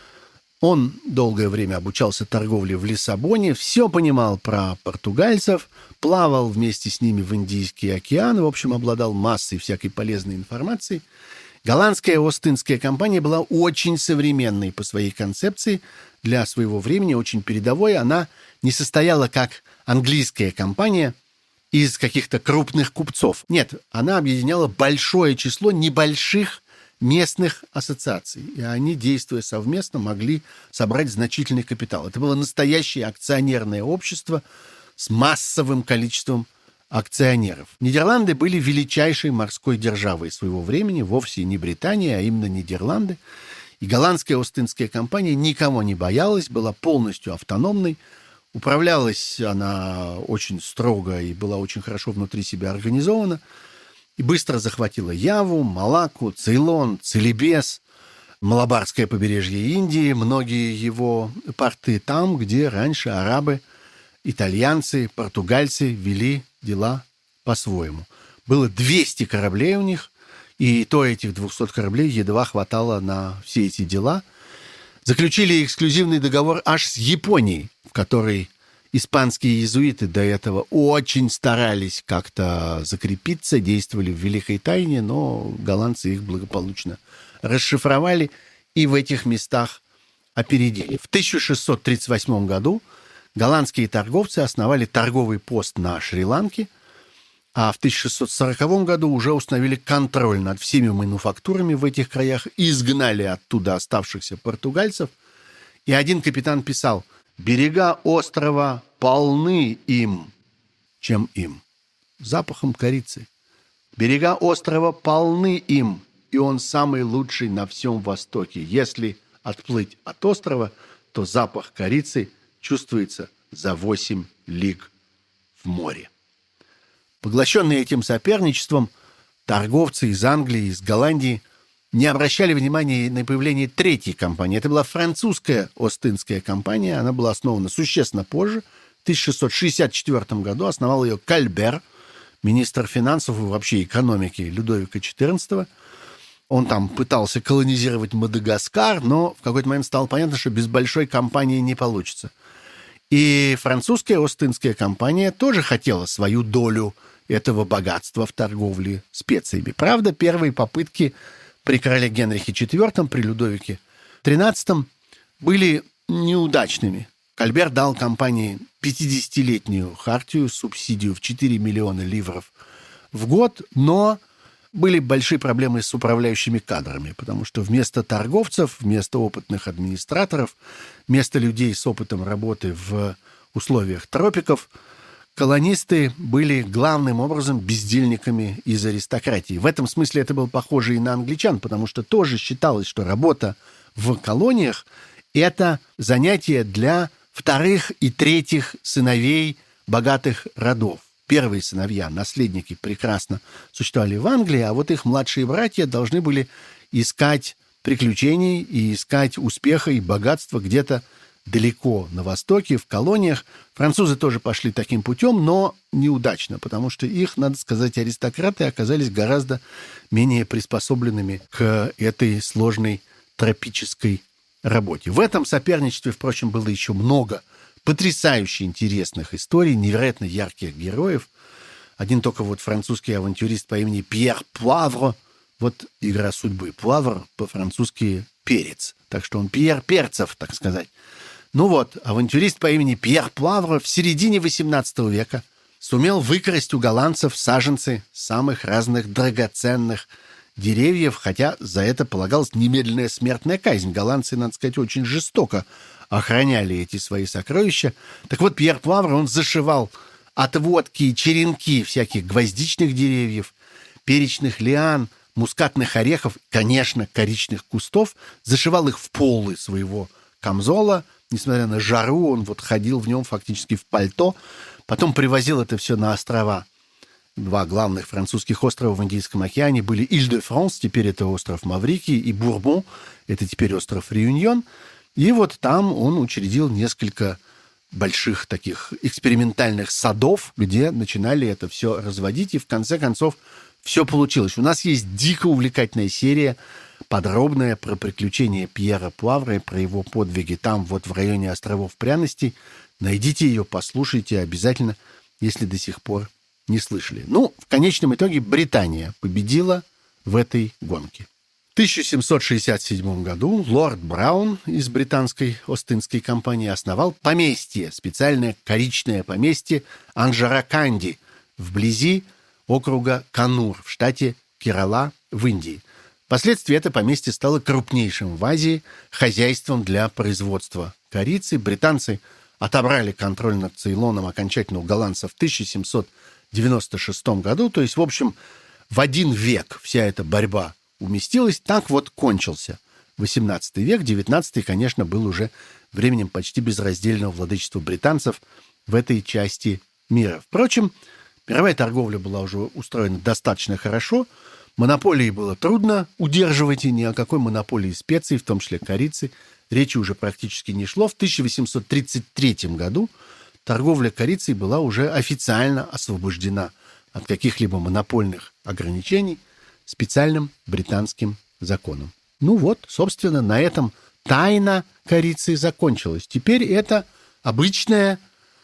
S1: Он долгое время обучался торговле в Лиссабоне, все понимал про португальцев, плавал вместе с ними в Индийский океан, в общем, обладал массой всякой полезной информации. Голландская Ост-Индская компания была очень современной по своей концепции, для своего времени очень передовой. Она не состояла, как английская компания, из каких-то крупных купцов. Нет, она объединяла большое число небольших местных ассоциаций, и они, действуя совместно, могли собрать значительный капитал. Это было настоящее акционерное общество с массовым количеством акционеров. Нидерланды были величайшей морской державой своего времени, вовсе не Британия, а именно Нидерланды. И голландская Ост-Индская компания никого не боялась, была полностью автономной. Управлялась она очень строго и была очень хорошо внутри себя организована. И быстро захватила Яву, Малакку, Цейлон, Целебес, Малабарское побережье Индии, многие его порты там, где раньше арабы, итальянцы, португальцы вели дела по-своему. Было двести кораблей у них, и то этих двухсот кораблей едва хватало на все эти дела. Заключили эксклюзивный договор аж с Японией, в который испанские иезуиты до этого очень старались как-то закрепиться, действовали в великой тайне, но голландцы их благополучно расшифровали и в этих местах опередили. В тысяча шестьсот тридцать восьмом году голландские торговцы основали торговый пост на Шри-Ланке, а в тысяча шестьсот сороковом году уже установили контроль над всеми мануфактурами в этих краях, изгнали оттуда оставшихся португальцев. И один капитан писал: «Берега острова полны им». Чем им? Запахом корицы. «Берега острова полны им, и он самый лучший на всем Востоке. Если отплыть от острова, то запах корицы чувствуется за восемь лиг в море». Поглощенные этим соперничеством, торговцы из Англии, из Голландии не обращали внимания на появление третьей компании. Это была французская Ост-Индская компания. Она была основана существенно позже. В тысяча шестьсот шестьдесят четвёртом году основал ее Кальбер, министр финансов и вообще экономики Людовика четырнадцатого. Он там пытался колонизировать Мадагаскар, но в какой-то момент стало понятно, что без большой компании не получится. И французская Ост-Индская компания тоже хотела свою долю этого богатства в торговле специями. Правда, первые попытки при короле Генрихе четвёртом, при Людовике тринадцатом были неудачными. Кальбер дал компании пятидесятилетнюю хартию, субсидию в четыре миллиона ливров в год, но были большие проблемы с управляющими кадрами, потому что вместо торговцев, вместо опытных администраторов, вместо людей с опытом работы в условиях тропиков, колонисты были главным образом бездельниками из аристократии. В этом смысле это было похоже и на англичан, потому что тоже считалось, что работа в колониях – это занятие для вторых и третьих сыновей богатых родов. Первые сыновья, наследники, прекрасно существовали в Англии, а вот их младшие братья должны были искать приключений и искать успеха и богатства где-то далеко на востоке, в колониях. Французы тоже пошли таким путем, но неудачно, потому что их, надо сказать, аристократы оказались гораздо менее приспособленными к этой сложной тропической работе. В этом соперничестве, впрочем, было еще много потрясающе интересных историй, невероятно ярких героев. Один только вот французский авантюрист по имени Пьер Пуавр, вот игра судьбы. Пуавр по-французски перец. Так что он Пьер Перцев, так сказать. Ну вот, авантюрист по имени Пьер Пуавр в середине восемнадцатого века сумел выкрасть у голландцев саженцы самых разных драгоценных деревьев, хотя за это полагалась немедленная смертная казнь. Голландцы, надо сказать, очень жестоко охраняли эти свои сокровища. Так вот, Пьер Пуавр, он зашивал отводки и черенки всяких гвоздичных деревьев, перечных лиан, мускатных орехов, конечно, коричных кустов, зашивал их в полы своего камзола. Несмотря на жару, он вот ходил в нем фактически в пальто. Потом привозил это все на острова. Два главных французских острова в Индийском океане были Иль-де-Франс, теперь это остров Маврикий, и Бурбон, это теперь остров Реюньон. И вот там он учредил несколько больших таких экспериментальных садов, где начинали это все разводить, и в конце концов все получилось. У нас есть дико увлекательная серия, подробная, про приключения Пьера Пуавра и про его подвиги там, вот в районе островов Пряностей. Найдите ее, послушайте обязательно, если до сих пор не слышали. Ну, в конечном итоге Британия победила в этой гонке. В тысяча семьсот шестьдесят седьмом году лорд Браун из британской Остинской компании основал поместье, специальное коричное поместье Анджара-Канди вблизи округа Канур в штате Керала в Индии. Впоследствии это поместье стало крупнейшим в Азии хозяйством для производства корицы. Британцы отобрали контроль над Цейлоном окончательно у голландцев в тысяча семьсот девяносто шестом году. То есть, в общем, в один век вся эта борьба уместилась. Так вот кончился восемнадцатый век. девятнадцатый, конечно, был уже временем почти безраздельного владычества британцев в этой части мира. Впрочем, мировая торговля была уже устроена достаточно хорошо. Монополии было трудно удерживать, и ни о какой монополии специй, в том числе корицы, речи уже практически не шло. В тысяча восемьсот тридцать третьем году торговля корицей была уже официально освобождена от каких-либо монопольных ограничений специальным британским законом. Ну вот, собственно, на этом тайна корицы закончилась. Теперь это обычное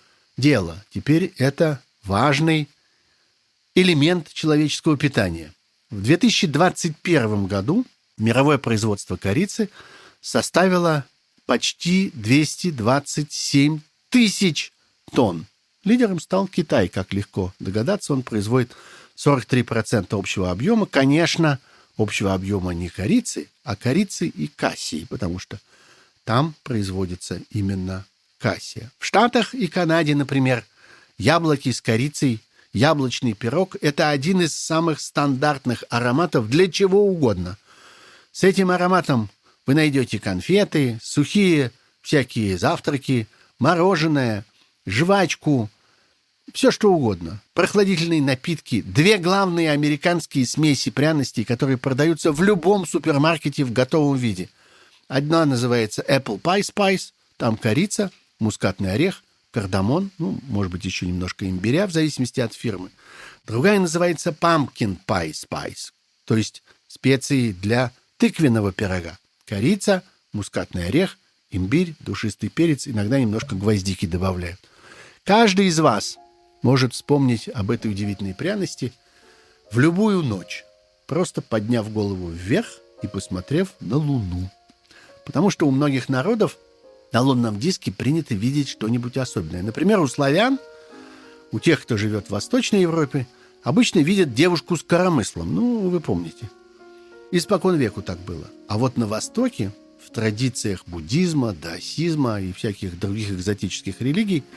S1: дело. Теперь это важный элемент человеческого питания. В две тысячи двадцать первом году мировое производство корицы составило почти двести двадцать семь тысяч тонн. Лидером стал Китай, как легко догадаться. Он производит сорок три процента общего объема. Конечно, общего объема не корицы, а корицы и кассии, потому что там производится именно кассия. В Штатах и Канаде, например, яблоки с корицей, яблочный пирог – это один из самых стандартных ароматов для чего угодно. С этим ароматом вы найдете конфеты, сухие всякие завтраки, мороженое, жвачку, все что угодно. Прохладительные напитки. Две главные американские смеси пряностей, которые продаются в любом супермаркете в готовом виде. Одна называется Apple Pie Spice, там корица, мускатный орех, кардамон, ну, может быть, еще немножко имбиря, в зависимости от фирмы. Другая называется Pumpkin Pie Spice, то есть специи для тыквенного пирога. Корица, мускатный орех, имбирь, душистый перец, иногда немножко гвоздики добавляют. Каждый из вас может вспомнить об этой удивительной пряности в любую ночь, просто подняв голову вверх и посмотрев на Луну. Потому что у многих народов на лунном диске принято видеть что-нибудь особенное. Например, у славян, у тех, кто живет в Восточной Европе, обычно видят девушку с коромыслом. Ну, вы помните. Испокон веку так было. А вот на Востоке, в традициях буддизма, даосизма и всяких других экзотических религий,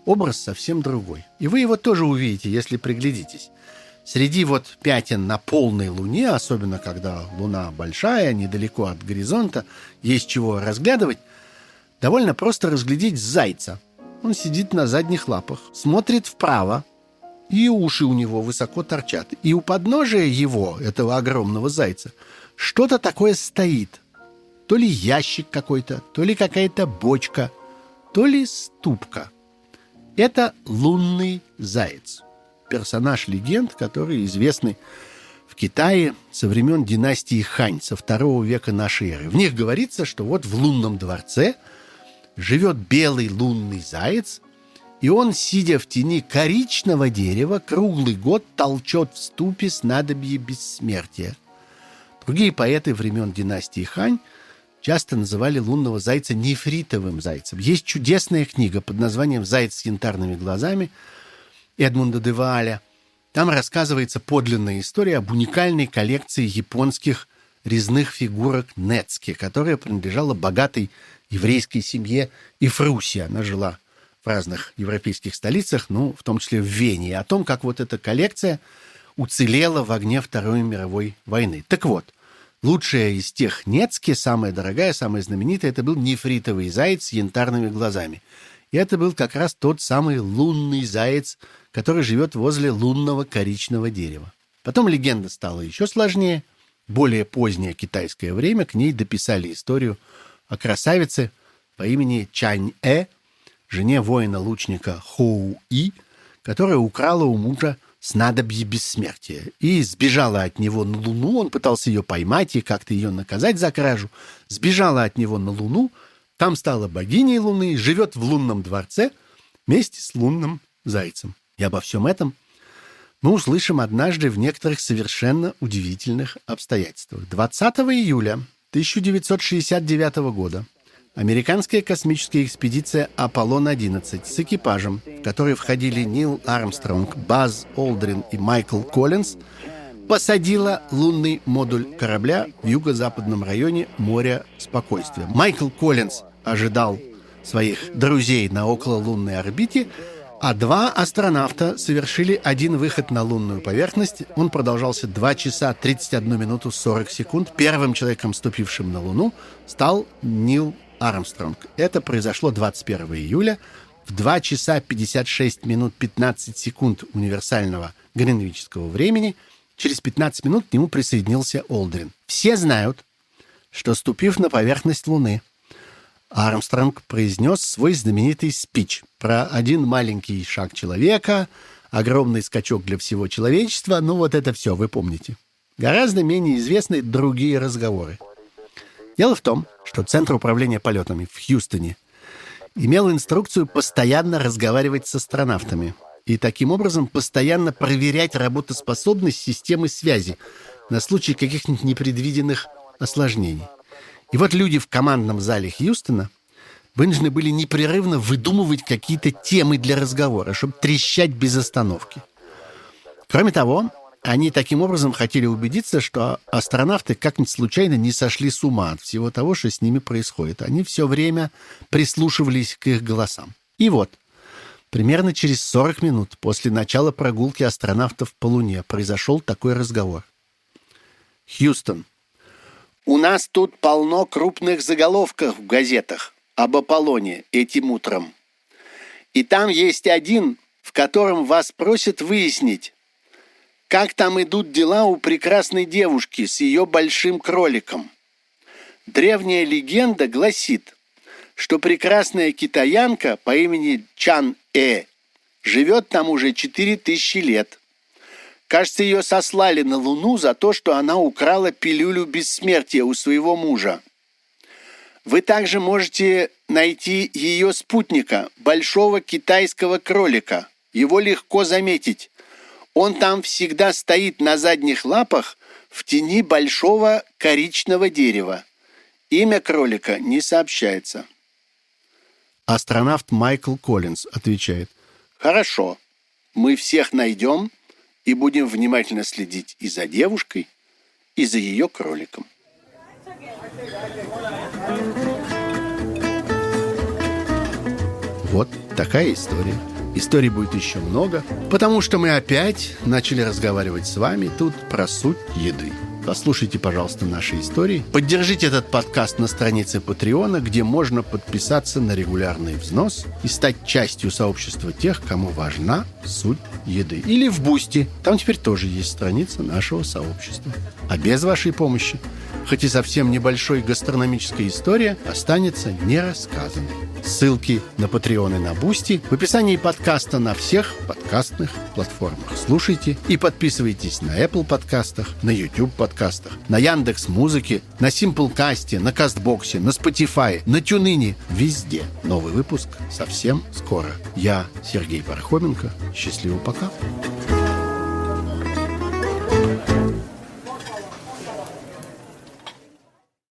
S1: образ совсем другой. И вы его тоже увидите, если приглядитесь. Среди вот пятен на полной луне, особенно когда луна большая, недалеко от горизонта, есть чего разглядывать, довольно просто разглядеть зайца. Он сидит на задних лапах, смотрит вправо, и уши у него высоко торчат. И у подножия его, этого огромного зайца, что-то такое стоит. То ли ящик какой-то, то ли какая-то бочка, то ли ступка. Это лунный заяц. Персонаж легенд, который известный в Китае со времен династии Хань, со второго века нашей эры. В них говорится, что вот в лунном дворце живет белый лунный заяц, и он, сидя в тени коричного дерева, круглый год толчет в ступе снадобье бессмертия. Другие поэты времен династии Хань часто называли лунного зайца нефритовым зайцем. Есть чудесная книга под названием «Заяц с янтарными глазами» Эдмунда де Вааля. Там рассказывается подлинная история об уникальной коллекции японских резных фигурок Нецки, которая принадлежала богатой еврейской семье Ифруси. Она жила в разных европейских столицах, ну, в том числе в Вене, и о том, как вот эта коллекция уцелела в огне Второй мировой войны. Так вот, лучшая из тех Нецки, самая дорогая, самая знаменитая, это был нефритовый заяц с янтарными глазами. И это был как раз тот самый лунный заяц, который живет возле лунного коричного дерева. Потом легенда стала еще сложнее. Более позднее китайское время к ней дописали историю о красавице по имени Чань-э, жене воина-лучника Хоу-и, которая украла у мужа снадобье бессмертия и сбежала от него на Луну. Он пытался ее поймать и как-то ее наказать за кражу. Сбежала от него на Луну, там стала богиней Луны, живет в лунном дворце вместе с лунным зайцем. И обо всем этом мы услышим однажды в некоторых совершенно удивительных обстоятельствах. двадцатого июля тысяча девятьсот шестьдесят девятого года американская космическая экспедиция «Аполлон одиннадцать» с экипажем, в который входили Нил Армстронг, Базз Олдрин и Майкл Коллинз, посадила лунный модуль корабля в юго-западном районе моря Спокойствия. Майкл Коллинз ожидал своих друзей на окололунной орбите, а два астронавта совершили один выход на лунную поверхность. Он продолжался два часа тридцать одну минуту сорок секунд. Первым человеком, ступившим на Луну, стал Нил Армстронг. Это произошло двадцать первого июля в два часа пятьдесят шесть минут пятнадцать секунд универсального гринвичского времени. Через пятнадцать минут к нему присоединился Олдрин. Все знают, что, ступив на поверхность Луны, Армстронг произнес свой знаменитый спич про один маленький шаг человека, огромный скачок для всего человечества. Ну, вот это все, вы помните. Гораздо менее известны другие разговоры. Дело в том, что Центр управления полетами в Хьюстоне имел инструкцию постоянно разговаривать с астронавтами и таким образом постоянно проверять работоспособность системы связи на случай каких-нибудь непредвиденных осложнений. И вот люди в командном зале Хьюстона вынуждены были непрерывно выдумывать какие-то темы для разговора, чтобы трещать без остановки. Кроме того, они таким образом хотели убедиться, что астронавты как-нибудь случайно не сошли с ума от всего того, что с ними происходит. Они все время прислушивались к их голосам. И вот, примерно через сорок минут после начала прогулки астронавтов по Луне произошел такой разговор. Хьюстон. У нас тут полно крупных заголовков в газетах об Аполлоне этим утром. И там есть один, в котором вас просят выяснить, как там идут дела у прекрасной девушки с ее большим кроликом. Древняя легенда гласит, что прекрасная китаянка по имени Чан-э живет там уже четыре тысячи лет. Кажется, ее сослали на Луну за то, что она украла пилюлю бессмертия у своего мужа. Вы также можете найти ее спутника, большого китайского кролика. Его легко заметить. Он там всегда стоит на задних лапах в тени большого коричного дерева. Имя кролика не сообщается. Астронавт Майкл Коллинз отвечает: «Хорошо, мы всех найдем и будем внимательно следить и за девушкой, и за ее кроликом». Вот такая история. Историй будет еще много, потому что мы опять начали разговаривать с вами тут про суть еды. Послушайте, пожалуйста, наши истории. Поддержите этот подкаст на странице Патреона, где можно подписаться на регулярный взнос и стать частью сообщества тех, кому важна суть еды. Или в Бусти. Там теперь тоже есть страница нашего сообщества. А без вашей помощи, хоть и совсем небольшой гастрономическая история, останется нерассказанной. Ссылки на Patreon и на Бусти в описании подкаста на всех подкастных платформах. Слушайте и подписывайтесь на Apple подкастах, на YouTube подкастах, на Яндекс.Музыке, на Simplecast, на Кастбоксе, на Spotify, на TuneIn. Везде. Новый выпуск совсем скоро. Я Сергей Пархоменко. Счастливо, пока.